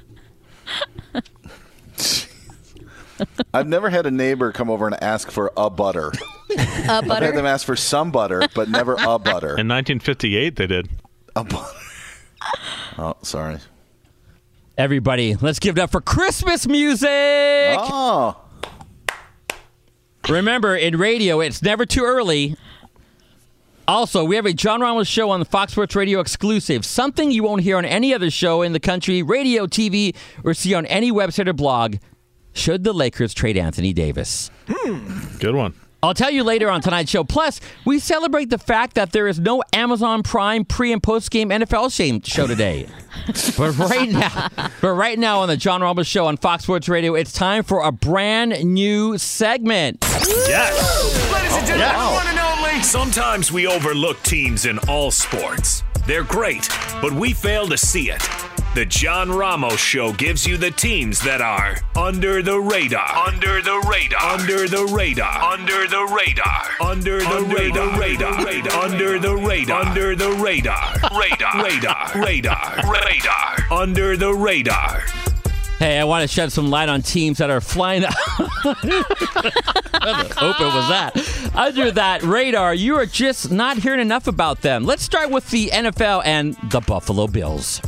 I've never had a neighbor come over and ask for a butter. A butter? I've had them ask for some butter, but never a butter. In 1958, they did. A butter. Oh, sorry. Everybody, let's give it up for Christmas music! Oh. Remember, in radio, it's never too early. Also, we have a John Ramos Show on the Fox Sports Radio exclusive, something you won't hear on any other show in the country, radio, TV, or see on any website or blog. Should the Lakers trade Anthony Davis? Good one. I'll tell you later on tonight's show. Plus, we celebrate the fact that there is no Amazon Prime pre- and post-game NFL show today. But right now on the John Ramos Show on Fox Sports Radio, it's time for a brand new segment. Yes. Ladies and gentlemen, one and only. Sometimes we overlook teams in all sports. They're great, but we fail to see it. The John Ramos Show gives you the teams that are under the radar. Under the radar. Under the radar. Under the radar. Under the radar. Radar. Under the radar. Under the radar. Radar. Radar. Radar. Radar. Under the radar. Hey, I want to shed some light on teams that are flying out. What open was that? Under that radar, you are just not hearing enough about them. Let's start with the NFL and the Buffalo Bills.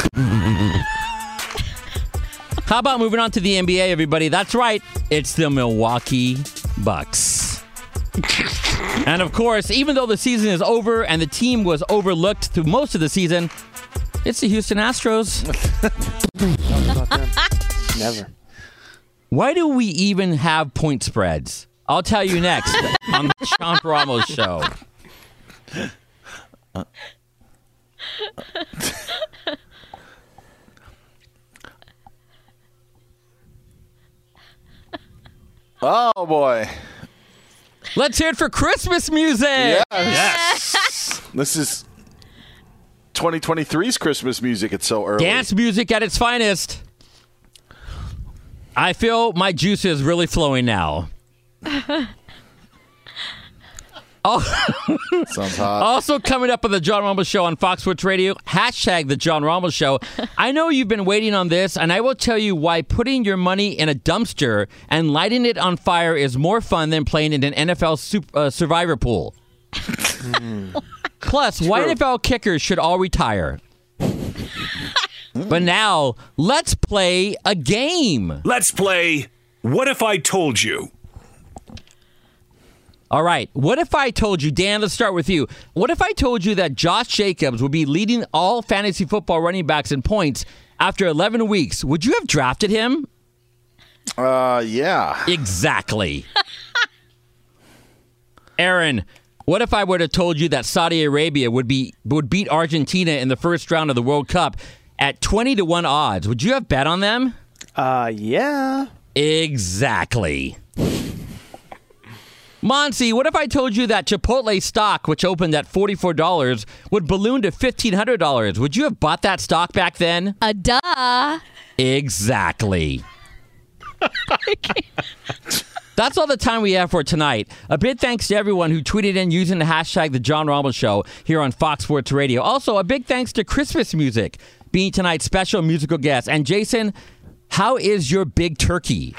How about moving on to the NBA, everybody? That's right. It's the Milwaukee Bucks. And of course, even though the season is over and the team was overlooked through most of the season, it's the Houston Astros. Never. Why do we even have point spreads? I'll tell you next on the John Ramos Show. Oh, boy. Let's hear it for Christmas music. Yes. This is 2023's Christmas music. It's so early. Dance music at its finest. I feel my juice is really flowing now. Sounds hot. Also coming up on the John Ramos Show on Fox Sports Radio, hashtag the John Ramos Show. I know you've been waiting on this, and I will tell you why putting your money in a dumpster and lighting it on fire is more fun than playing in an NFL survivor pool. Plus, why NFL kickers should all retire. But now, let's play a game. Let's play What If I Told You? All right. What if I told you, Dan, let's start with you. What if I told you that Josh Jacobs would be leading all fantasy football running backs in points after 11 weeks? Would you have drafted him? Yeah. Exactly. Aaron, what if I would have told you that Saudi Arabia would beat Argentina in the first round of the World Cup at 20-1 odds? Would you have bet on them? Yeah. Exactly. Monsi, what if I told you that Chipotle stock, which opened at $44, would balloon to $1,500? Would you have bought that stock back then? Duh. Exactly. That's all the time we have for tonight. A big thanks to everyone who tweeted in using the hashtag The John Ramos Show here on Fox Sports Radio. Also, a big thanks to Christmas music being tonight's special musical guest. And Jason, How is your big turkey?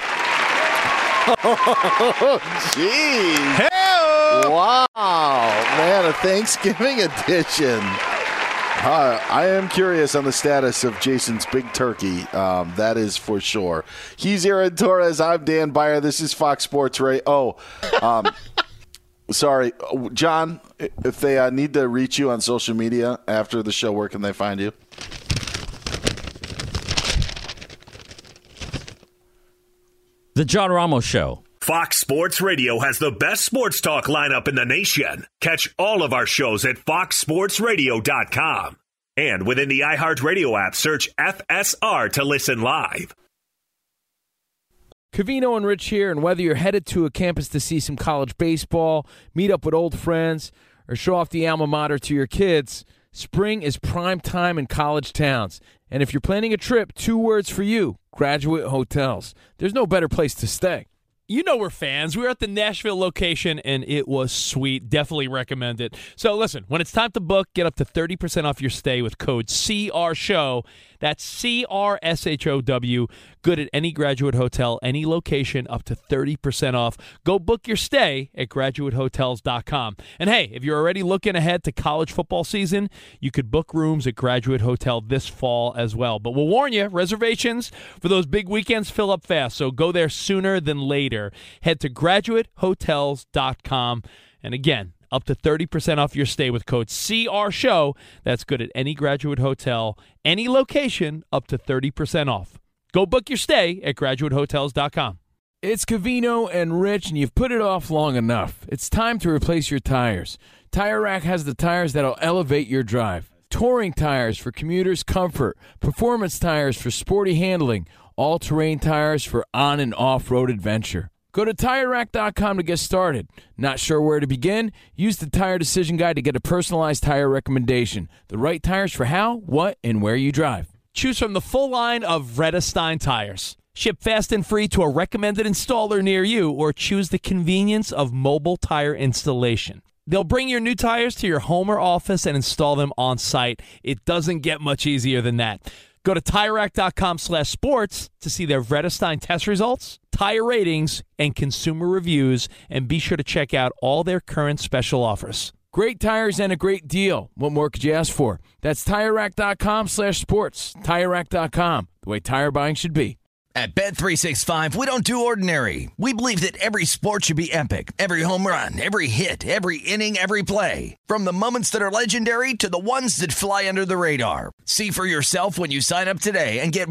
Oh, jeez. Hey-o! Wow. Man, a Thanksgiving edition. I am curious on the status of Jason's big turkey. That is for sure. He's Aaron Torres. I'm Dan Beyer. This is Fox Sports Radio. Sorry, John, if they need to reach you on social media after the show, where can they find you? The John Ramos Show. Fox Sports Radio has the best sports talk lineup in the nation. Catch all of our shows at foxsportsradio.com. And within the iHeartRadio app, search FSR to listen live. Covino and Rich here, and whether you're headed to a campus to see some college baseball, meet up with old friends, or show off the alma mater to your kids, spring is prime time in college towns. And if you're planning a trip, 2 words for you: Graduate Hotels. There's no better place to stay. You know we're fans. We were at the Nashville location, and it was sweet. Definitely recommend it. So listen, when it's time to book, get up to 30% off your stay with code CRSHOW. That's CRSHOW. Good at any Graduate Hotel, any location, up to 30% off. Go book your stay at graduatehotels.com. And hey, if you're already looking ahead to college football season, you could book rooms at Graduate Hotel this fall as well. But we'll warn you, reservations for those big weekends fill up fast, so go there sooner than later. Head to graduatehotels.com. And again, up to 30% off your stay with code CRSHOW. That's good at any Graduate Hotel, any location, up to 30% off. Go book your stay at graduatehotels.com. It's Covino and Rich, and you've put it off long enough. It's time to replace your tires. Tire Rack has the tires that'll elevate your drive. Touring tires for commuters' comfort, performance tires for sporty handling, all-terrain tires for on- and off-road adventure. Go to TireRack.com to get started. Not sure where to begin? Use the Tire Decision Guide to get a personalized tire recommendation. The right tires for how, what, and where you drive. Choose from the full line of Vredestein tires. Ship fast and free to a recommended installer near you, or choose the convenience of mobile tire installation. They'll bring your new tires to your home or office and install them on site. It doesn't get much easier than that. Go to TireRack.com/sports to see their Vredestein test results, tire ratings, and consumer reviews, and be sure to check out all their current special offers. Great tires and a great deal. What more could you ask for? That's TireRack.com/sports. TireRack.com, the way tire buying should be. At Bet365, we don't do ordinary. We believe that every sport should be epic. Every home run, every hit, every inning, every play. From the moments that are legendary to the ones that fly under the radar. See for yourself when you sign up today and get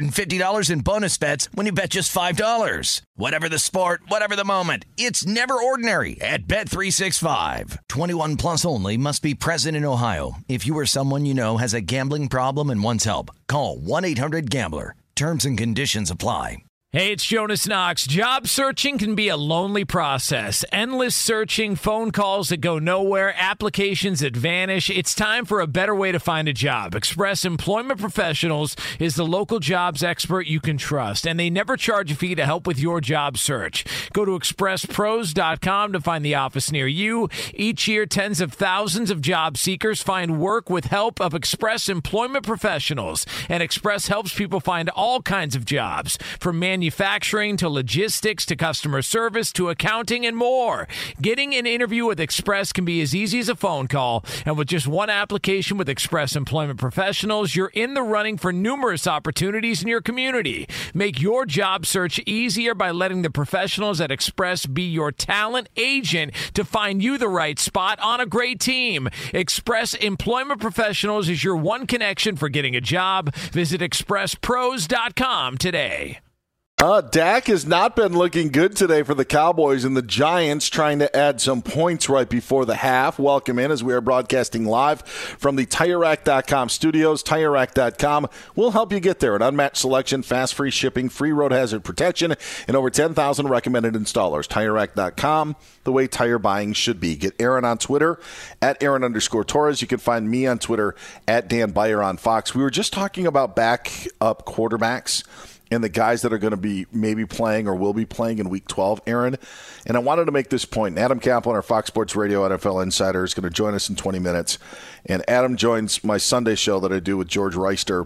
$150 in bonus bets when you bet just $5. Whatever the sport, whatever the moment, it's never ordinary at Bet365. 21 plus only. Must be present in Ohio. If you or someone you know has a gambling problem and wants help, call 1-800-GAMBLER. Terms and conditions apply. Hey, it's Jonas Knox. Job searching can be a lonely process. Endless searching, phone calls that go nowhere, applications that vanish. It's time for a better way to find a job. Express Employment Professionals is the local jobs expert you can trust, and they never charge a fee to help with your job search. Go to expresspros.com to find the office near you. Each year, tens of thousands of job seekers find work with help of Express Employment Professionals, and Express helps people find all kinds of jobs, from manufacturing to logistics to customer service to accounting and more. Getting an interview with Express can be as easy as a phone call, and with just one application with Express Employment Professionals, you're in the running for numerous opportunities in your community. Make your job search easier by letting the professionals at Express be your talent agent to find you the right spot on a great team. Express Employment Professionals is your one connection for getting a job. Visit expresspros.com today. Dak has not been looking good today for the Cowboys, and the Giants trying to add some points right before the half. Welcome in as we are broadcasting live from the TireRack.com studios. TireRack.com will help you get there. An unmatched selection, fast free shipping, free road hazard protection, and over 10,000 recommended installers. TireRack.com, the way tire buying should be. Get Aaron on Twitter, at Aaron_Torres. You can find me on Twitter, at Dan Beyer on Fox. We were just talking about backup quarterbacks and the guys that are going to be maybe playing or will be playing in Week 12, Aaron. And I wanted to make this point. And Adam Kaplan, our Fox Sports Radio NFL insider, is going to join us in 20 minutes. And Adam joins my Sunday show that I do with George Reister.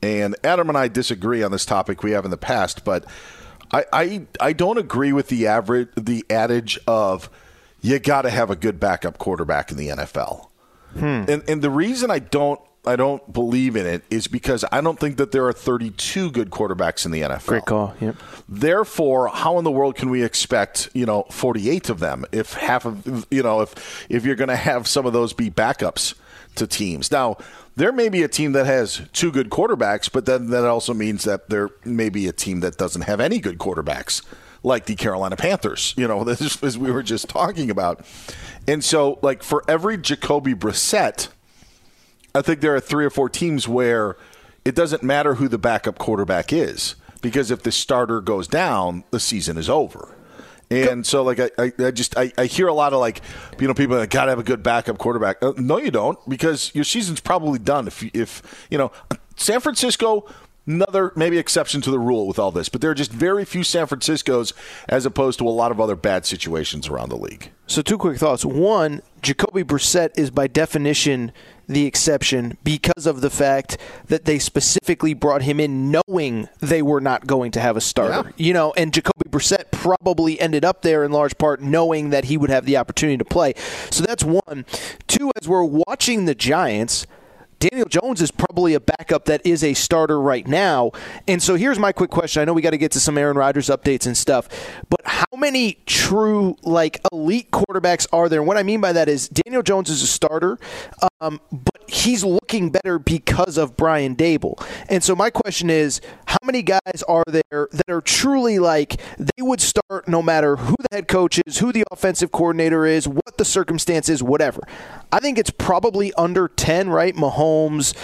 And Adam and I disagree on this topic we have in the past, but I don't agree with the adage of you got to have a good backup quarterback in the NFL. And the reason I don't believe in it is because I don't think that there are 32 good quarterbacks in the NFL. Great call. Yep. Therefore, how in the world can we expect 48 of them if half of if you're going to have some of those be backups to teams? Now, there may be a team that has 2 good quarterbacks, but then that also means that there may be a team that doesn't have any good quarterbacks, like the Carolina Panthers, as we were just talking about. And so, like, for every Jacoby Brissett, I think there are 3 or 4 teams where it doesn't matter who the backup quarterback is, because if the starter goes down, the season is over. And so, like, I hear a lot of, people that got to have a good backup quarterback. No, you don't, because your season's probably done. If San Francisco, another maybe exception to the rule with all this, but there are just very few San Franciscos as opposed to a lot of other bad situations around the league. So 2 quick thoughts. One, Jacoby Brissett is by definition the exception because of the fact that they specifically brought him in knowing they were not going to have a starter. Yeah. And Jacoby Brissett probably ended up there in large part knowing that he would have the opportunity to play. So that's one. 2, as we're watching the Giants, Daniel Jones is probably a backup that is a starter right now. And so here's my quick question. I know we got to get to some Aaron Rodgers updates and stuff, but how many true, elite quarterbacks are there? And what I mean by that is Daniel Jones is a starter, but he's looking better because of Brian Daboll. And so my question is, how many guys are there that are truly they would start no matter who the head coach is, who the offensive coordinator is, what the circumstance is, whatever? I think it's probably under 10, right? Mahomes,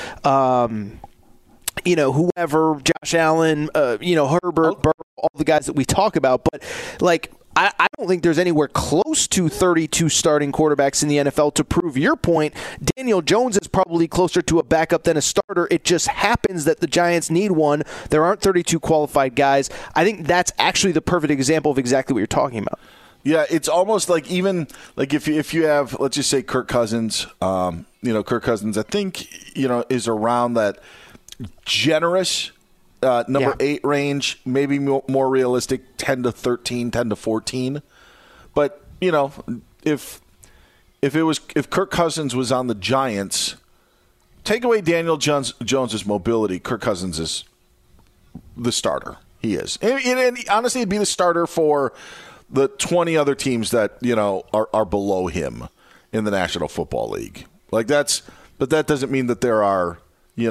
whoever, Josh Allen, Herbert, Burrow, all the guys that we talk about. But, I don't think there's anywhere close to 32 starting quarterbacks in the NFL. To prove your point, Daniel Jones is probably closer to a backup than a starter. It just happens that the Giants need one. There aren't 32 qualified guys. I think that's actually the perfect example of exactly what you're talking about. Yeah, it's almost if you have, let's just say, Kirk Cousins. Kirk Cousins, I think, is around that generous number 8 range, maybe more realistic, 10 to 13, 10 to 14. But, if Kirk Cousins was on the Giants, take away Daniel Jones's mobility, Kirk Cousins is the starter. He is. And honestly, he'd be the starter for the 20 other teams that, are below him in the National Football League. But that doesn't mean that there are,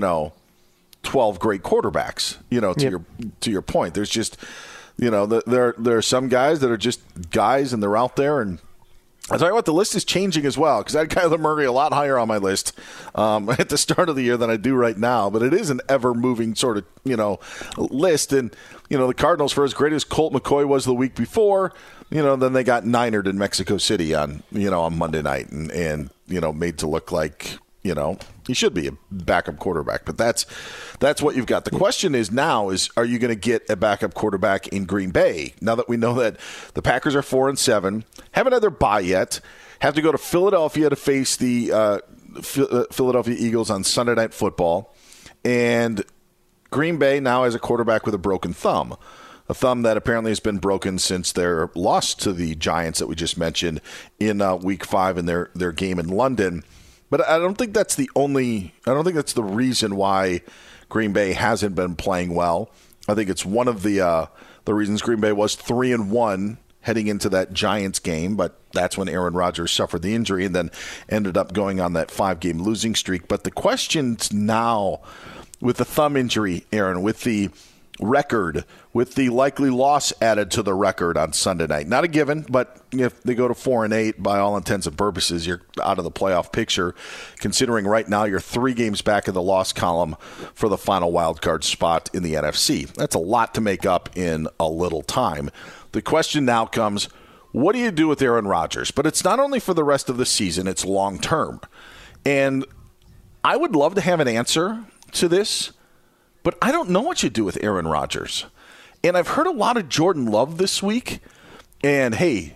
12 great quarterbacks, to your point. There's just, there are some guys that are just guys and they're out there. And I'll tell you what, the list is changing as well, because I had Kyler Murray a lot higher on my list at the start of the year than I do right now. But it is an ever-moving sort of, list. And, the Cardinals, for as great as Colt McCoy was the week before, then they got ninered in Mexico City on Monday night and made to look like, he should be a backup quarterback. But that's what you've got. The question is now are you going to get a backup quarterback in Green Bay? Now that we know that the Packers are 4-7, haven't had their bye yet, have to go to Philadelphia to face the Philadelphia Eagles on Sunday Night Football. And Green Bay now has a quarterback with a broken thumb. A thumb that apparently has been broken since their loss to the Giants that we just mentioned in Week 5 in their game in London. But I don't think that's the reason why Green Bay hasn't been playing well. I think it's one of the reasons Green Bay was 3-1 heading into that Giants game, but that's when Aaron Rodgers suffered the injury and then ended up going on that 5-game losing streak. But the questions now with the thumb injury, Aaron, with the record, with the likely loss added to the record on Sunday night. Not a given, but if they go to 4-8, by all intents and purposes, you're out of the playoff picture, considering right now you're 3 games back in the loss column for the final wild card spot in the NFC. That's a lot to make up in a little time. The question now comes, what do you do with Aaron Rodgers? But it's not only for the rest of the season, it's long term. And I would love to have an answer to this, but I don't know what you do with Aaron Rodgers. And I've heard a lot of Jordan Love this week, And, hey,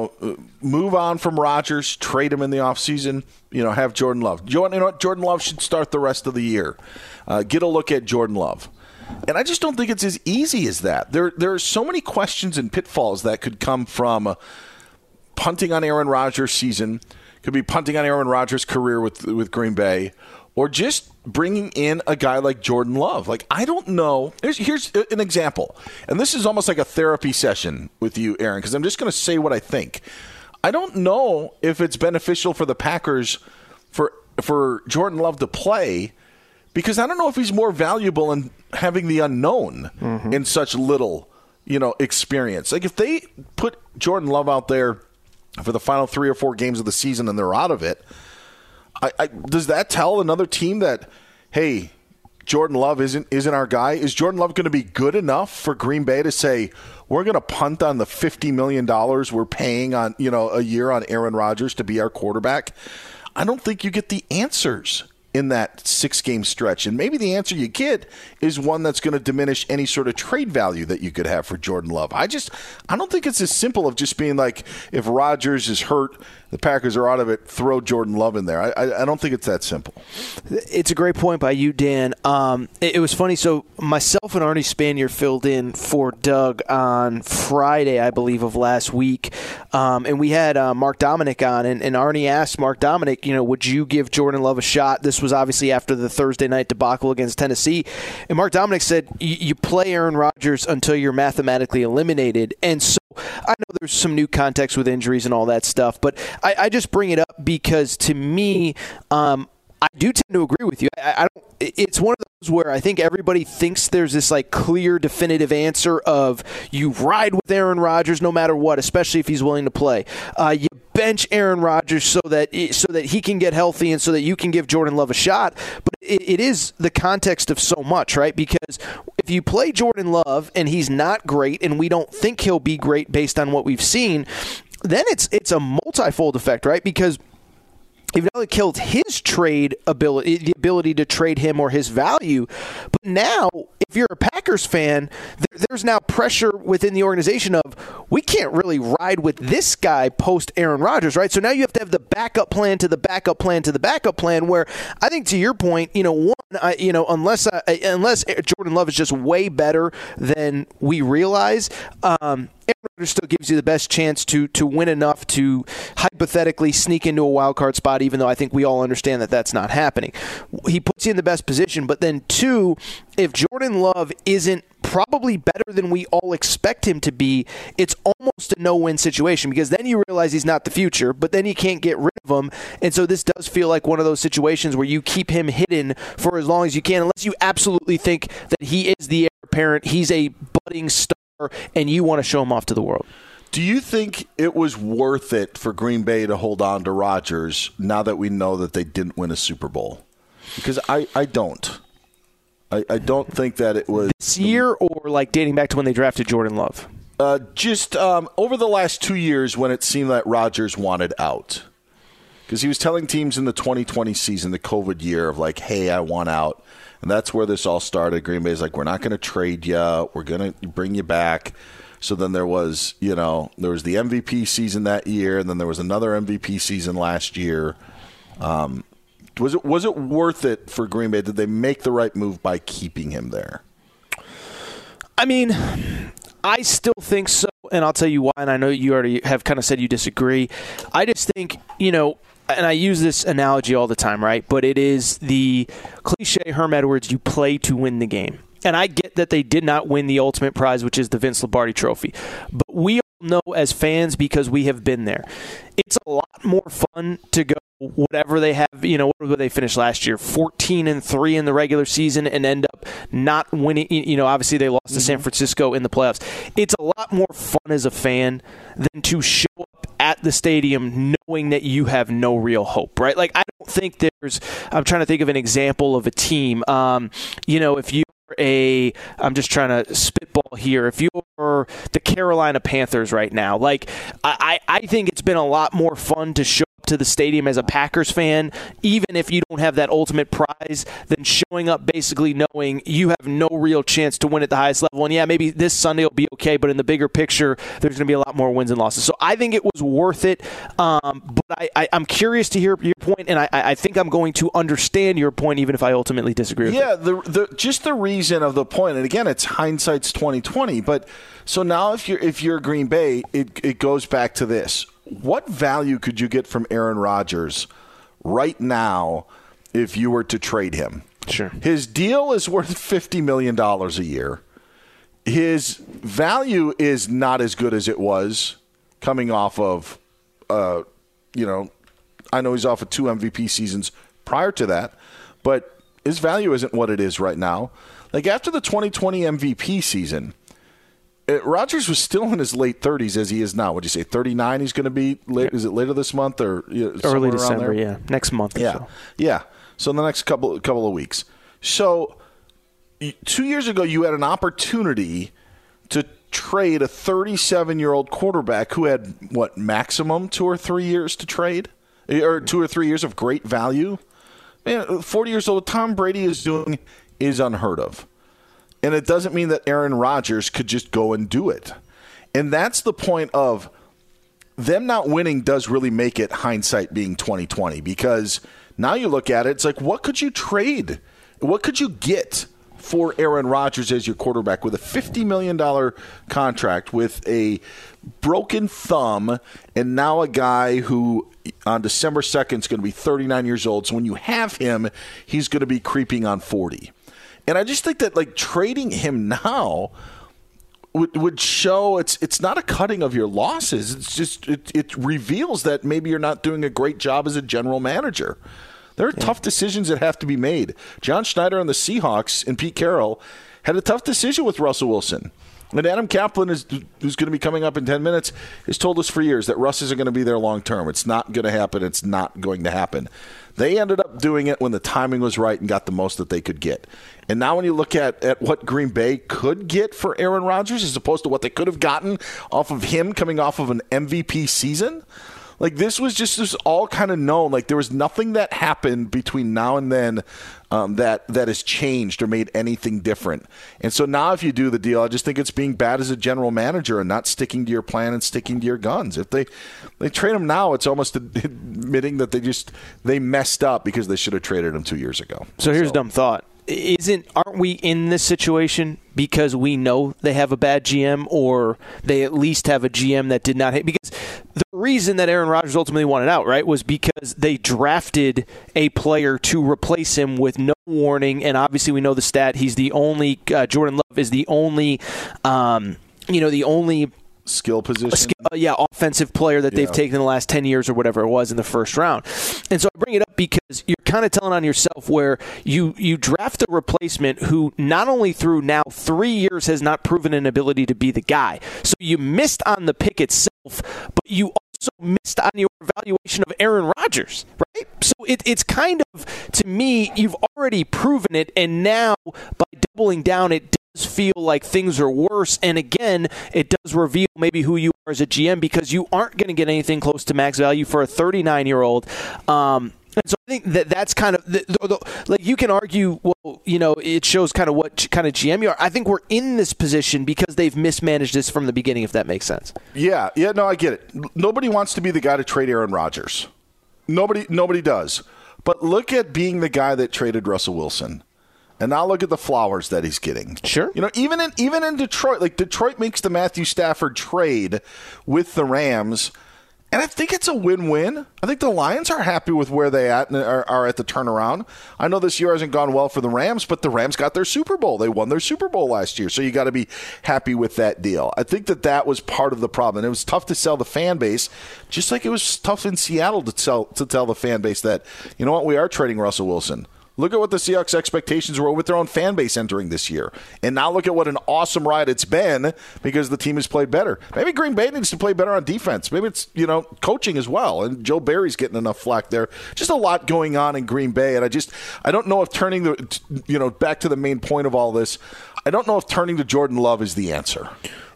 move on from Rodgers, trade him in the offseason, have Jordan Love. You know what? Jordan Love should start the rest of the year. Get a look at Jordan Love. And I just don't think it's as easy as that. There are so many questions and pitfalls that could come from punting on Aaron Rodgers' season, could be punting on Aaron Rodgers' career with Green Bay, or just bringing in a guy like Jordan Love. Like, I don't know. Here's an example. And this is almost like a therapy session with you, Aaron, because I'm just going to say what I think. I don't know if it's beneficial for the Packers for Jordan Love to play, because I don't know if he's more valuable in having the unknown in such little, experience. Like, if they put Jordan Love out there for the final 3 or 4 games of the season and they're out of it, does that tell another team that, hey, Jordan Love isn't our guy? Is Jordan Love going to be good enough for Green Bay to say, we're going to punt on the $50 million we're paying on a year on Aaron Rodgers to be our quarterback? I don't think you get the answers in that 6-game stretch. And maybe the answer you get is one that's going to diminish any sort of trade value that you could have for Jordan Love. I don't think it's as simple of just being like, if Rodgers is hurt, the Packers are out of it, throw Jordan Love in there. I don't think it's that simple. It's a great point by you, Dan. It was funny. So myself and Arnie Spanier filled in for Doug on Friday, I believe, of last week. And we had Mark Dominic on, and Arnie asked Mark Dominic, would you give Jordan Love a shot? This was obviously after the Thursday night debacle against Tennessee. And Mark Dominic said, you play Aaron Rodgers until you're mathematically eliminated. And so I know there's some new context with injuries and all that stuff, but I just bring it up because, to me, I do tend to agree with you. I don't. It's one of those where I think everybody thinks there's this clear, definitive answer of you ride with Aaron Rodgers no matter what, especially if he's willing to play. You bench Aaron Rodgers so that he can get healthy and so that you can give Jordan Love a shot. But it is the context of so much, right? Because if you play Jordan Love and he's not great, and we don't think he'll be great based on what we've seen, then it's a multifold effect, right? Because you've not only killed his trade ability, the ability to trade him or his value, but now if you're a Packers fan, there's now pressure within the organization of, we can't really ride with this guy post Aaron Rodgers, right? So now you have to have the backup plan to the backup plan to the backup plan, where I think, to your point, unless Jordan Love is just way better than we realize, Aaron Rodgers still gives you the best chance to win enough to hypothetically sneak into a wild card spot, even though I think we all understand that that's not happening. He puts you in the best position, but then 2, if Jordan Love isn't probably better than we all expect him to be, it's almost a no-win situation, because then you realize he's not the future, but then you can't get rid of him. And so this does feel like one of those situations where you keep him hidden for as long as you can, unless you absolutely think that he is the heir apparent, he's a budding star, and you want to show him off to the world. Do you think it was worth it for Green Bay to hold on to Rodgers now that we know that they didn't win a Super Bowl? Because I don't. I don't think that it was this year, or dating back to when they drafted Jordan Love. Just over the last 2 years, when it seemed that Rodgers wanted out, because he was telling teams in the 2020 season, the COVID year, of hey, I want out, and that's where this all started. Green Bay's we're not going to trade you, we're going to bring you back. So then there was the MVP season that year, and then there was another MVP season last year. Was it worth it for Green Bay? Did they make the right move by keeping him there? I mean, I still think so, and I'll tell you why, and I know you already have kind of said you disagree. I just think, and I use this analogy all the time, right? But it is the cliche Herm Edwards, you play to win the game. And I get that they did not win the ultimate prize, which is the Vince Lombardi Trophy. But we all know as fans, because we have been there, it's a lot more fun to go whatever they have. What did they finish last year? 14-3 in the regular season and end up not winning. Obviously they lost to San Francisco in the playoffs. It's a lot more fun as a fan than to show up at the stadium knowing that you have no real hope, right? I don't think I'm trying to think of an example of a team. If you I'm just trying to spitball here. If you're the Carolina Panthers right now, I think it's been a lot more fun to show up to the stadium as a Packers fan, even if you don't have that ultimate prize, than showing up basically knowing you have no real chance to win at the highest level. And yeah, maybe this Sunday will be okay, but in the bigger picture, there's going to be a lot more wins and losses. So I think it was worth it. But I'm curious to hear your point, and I think I'm going to understand your point, even if I ultimately disagree with it. Yeah, just the reason of the point, and again, it's hindsight's 2020. But so now, if you're Green Bay, it goes back to this: what value could you get from Aaron Rodgers right now if you were to trade him? Sure. His deal is worth $50 million a year. His value is not as good as it was coming off of, I know he's off of 2 MVP seasons prior to that, but his value isn't what it is right now. Like after the 2020 MVP season, Rodgers was still in his late 30s as he is now. Would you say 39 he's going to be? Is it later this month or early December? Yeah, next month. Yeah. So in the next couple of weeks. So 2 years ago, you had an opportunity to trade a 37-year-old quarterback who had maximum 2 or 3 years to trade, or 2 or 3 years of great value. Man, 40 years old, Tom Brady is doing is unheard of. And it doesn't mean that Aaron Rodgers could just go and do it. And that's the point of them not winning does really make it hindsight being 2020, because now you look at it, it's like, what could you trade? What could you get for Aaron Rodgers as your quarterback with a $50 million contract, with a broken thumb, and now a guy who on December 2nd is going to be 39 years old. So when you have him, he's going to be creeping on 40. And I just think that trading him now would show it's not a cutting of your losses. It's just it reveals that maybe you're not doing a great job as a general manager. There are tough decisions that have to be made. John Schneider and the Seahawks and Pete Carroll had a tough decision with Russell Wilson. And Adam Kaplan, who's going to be coming up in 10 minutes, has told us for years that Russ isn't going to be there long term. It's not going to happen. It's not going to happen. They ended up doing it when the timing was right and got the most that they could get. And now when you look at what Green Bay could get for Aaron Rodgers as opposed to what they could have gotten off of him coming off of an MVP season, this was all kind of known. There was nothing that happened between now and then that has changed or made anything different. And so now if you do the deal, I just think it's being bad as a general manager and not sticking to your plan and sticking to your guns. If they trade him now, it's almost admitting that they messed up because they should have traded him 2 years ago. So here's a dumb thought. Aren't we in this situation because we know they have a bad GM, or they at least have a GM that did not hit? Because the reason that Aaron Rodgers ultimately wanted out, right, was because they drafted a player to replace him with no warning, and obviously we know the stat. He's the only Jordan Love is the only the only skill position. Offensive player that they've taken in the last 10 years or whatever it was in the first round. And so I bring it up because you're kind of telling on yourself where you draft a replacement who not only through now 3 years has not proven an ability to be the guy. So you missed on the pick itself, but you also missed on your evaluation of Aaron Rodgers, right? So it's kind of, to me, you've already proven it, and now by doubling down, it does feel like things are worse. And again, it does reveal maybe who you are as a GM, because you aren't going to get anything close to max value for a 39-year-old. And so I think that's kind of you can argue, well, it shows kind of what kind of GM you are. I think we're in this position because they've mismanaged this from the beginning, if that makes sense. Yeah, no, I get it. Nobody wants to be the guy to trade Aaron Rodgers. Nobody does. But look at being the guy that traded Russell Wilson. And now look at the flowers that he's getting. Sure. Even in Detroit, Detroit makes the Matthew Stafford trade with the Rams, and I think it's a win-win. I think the Lions are happy with where they are at the turnaround. I know this year hasn't gone well for the Rams, but the Rams got their Super Bowl. They won their Super Bowl last year, so you got to be happy with that deal. I think that was part of the problem. And it was tough to sell the fan base, just like it was tough in Seattle to tell the fan base that, you know what, we are trading Russell Wilson. Look at what the Seahawks' expectations were with their own fan base entering this year. And now look at what an awesome ride it's been because the team has played better. Maybe Green Bay needs to play better on defense. Maybe it's, coaching as well. And Joe Barry's getting enough flack there. Just a lot going on in Green Bay. And I don't know if turning back to the main point of all this, I don't know if turning to Jordan Love is the answer.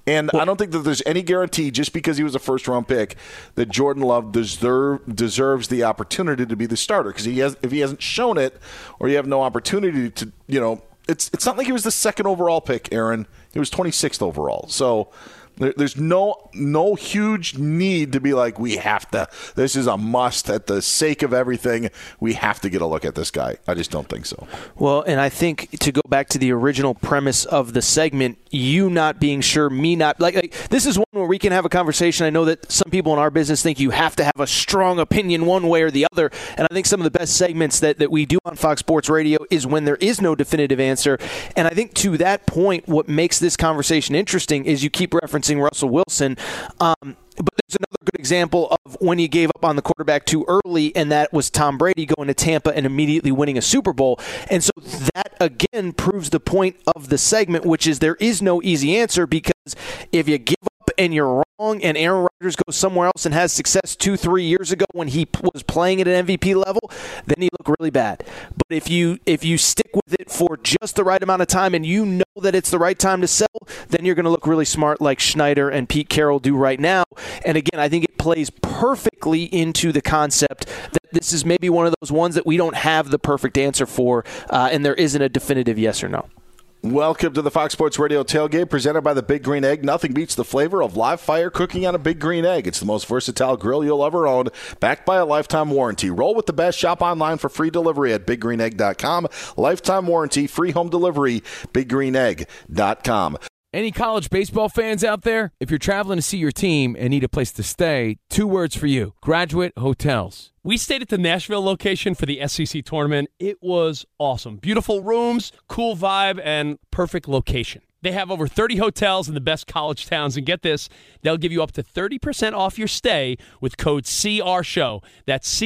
And I don't think that there's any guarantee, just because he was a first-round pick, that Jordan Love deserves the opportunity to be the starter. Because if he hasn't shown it, or you have no opportunity to, it's not like he was the second overall pick, Aaron. He was 26th overall. So there's no huge need to be like, we have to. This is a must. At the sake of everything, we have to get a look at this guy. I just don't think so. Well, and I think to go back to the original premise of the segment, you not being sure, me not like this is one where we can have a conversation. I know that some people in our business think you have to have a strong opinion one way or the other, and I think some of the best segments that we do on Fox Sports Radio is when there is no definitive answer. And I think to that point, what makes this conversation interesting is you keep referencing Russell Wilson. But there's another good example of when he gave up on the quarterback too early, and that was Tom Brady going to Tampa and immediately winning a Super Bowl. And so that, again, proves the point of the segment, which is there is no easy answer, because if you give up and you're wrong and Aaron Rodgers goes somewhere else and has success 2-3 years ago when he was playing at an MVP level, then he looked really bad. But if you stick with it for just the right amount of time and you know that it's the right time to sell, then you're going to look really smart like Schneider and Pete Carroll do right now. And again, I think it plays perfectly into the concept that this is maybe one of those ones that we don't have the perfect answer for, and there isn't a definitive yes or no. Welcome to the Fox Sports Radio Tailgate, presented by the Big Green Egg. Nothing beats the flavor of live fire cooking on a Big Green Egg. It's the most versatile grill you'll ever own, backed by a lifetime warranty. Roll with the best. Shop online for free delivery at BigGreenEgg.com. Lifetime warranty, free home delivery, BigGreenEgg.com. Any college baseball fans out there? If you're traveling to see your team and need a place to stay, 2 words for you: Graduate Hotels. We stayed at the Nashville location for the SEC tournament. It was awesome. Beautiful rooms, cool vibe, and perfect location. They have over 30 hotels in the best college towns, and get this, they'll give you up to 30% off your stay with code CRSHOW. That's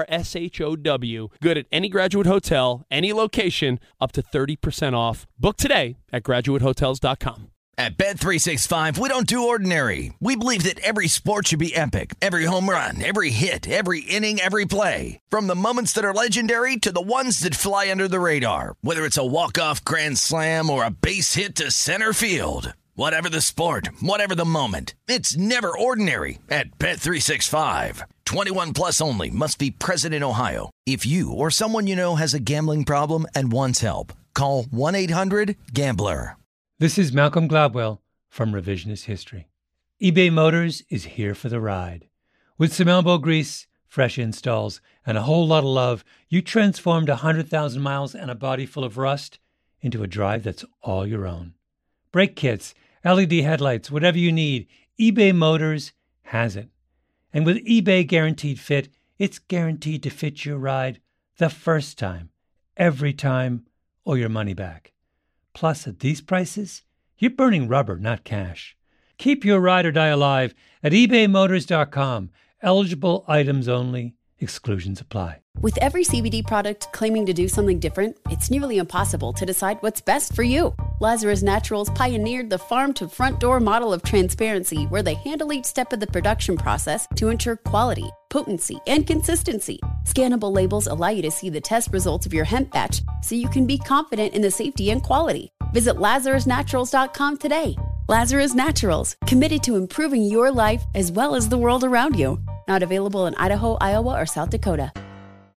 CRSHOW. Good at any Graduate Hotel, any location, up to 30% off. Book today at graduatehotels.com. At Bet365, we don't do ordinary. We believe that every sport should be epic. Every home run, every hit, every inning, every play. From the moments that are legendary to the ones that fly under the radar. Whether it's a walk-off grand slam or a base hit to center field. Whatever the sport, whatever the moment, it's never ordinary at Bet365. 21 plus only. Must be present in Ohio. If you or someone you know has a gambling problem and wants help, call 1-800-GAMBLER. This is Malcolm Gladwell from Revisionist History. eBay Motors is here for the ride. With some elbow grease, fresh installs, and a whole lot of love, you transformed 100,000 miles and a body full of rust into a drive that's all your own. Brake kits, LED headlights, whatever you need, eBay Motors has it. And with eBay Guaranteed Fit, it's guaranteed to fit your ride the first time, every time, or your money back. Plus, at these prices, you're burning rubber, not cash. Keep your ride or die alive at ebaymotors.com. Eligible items only. Exclusions apply. With every CBD product claiming to do something different, it's nearly impossible to decide what's best for you. Lazarus Naturals pioneered the farm-to-front-door model of transparency, where they handle each step of the production process to ensure quality, potency, and consistency. Scannable labels allow you to see the test results of your hemp batch, so you can be confident in the safety and quality. Visit LazarusNaturals.com today. Lazarus Naturals, committed to improving your life as well as the world around you. Not available in Idaho, Iowa, or South Dakota.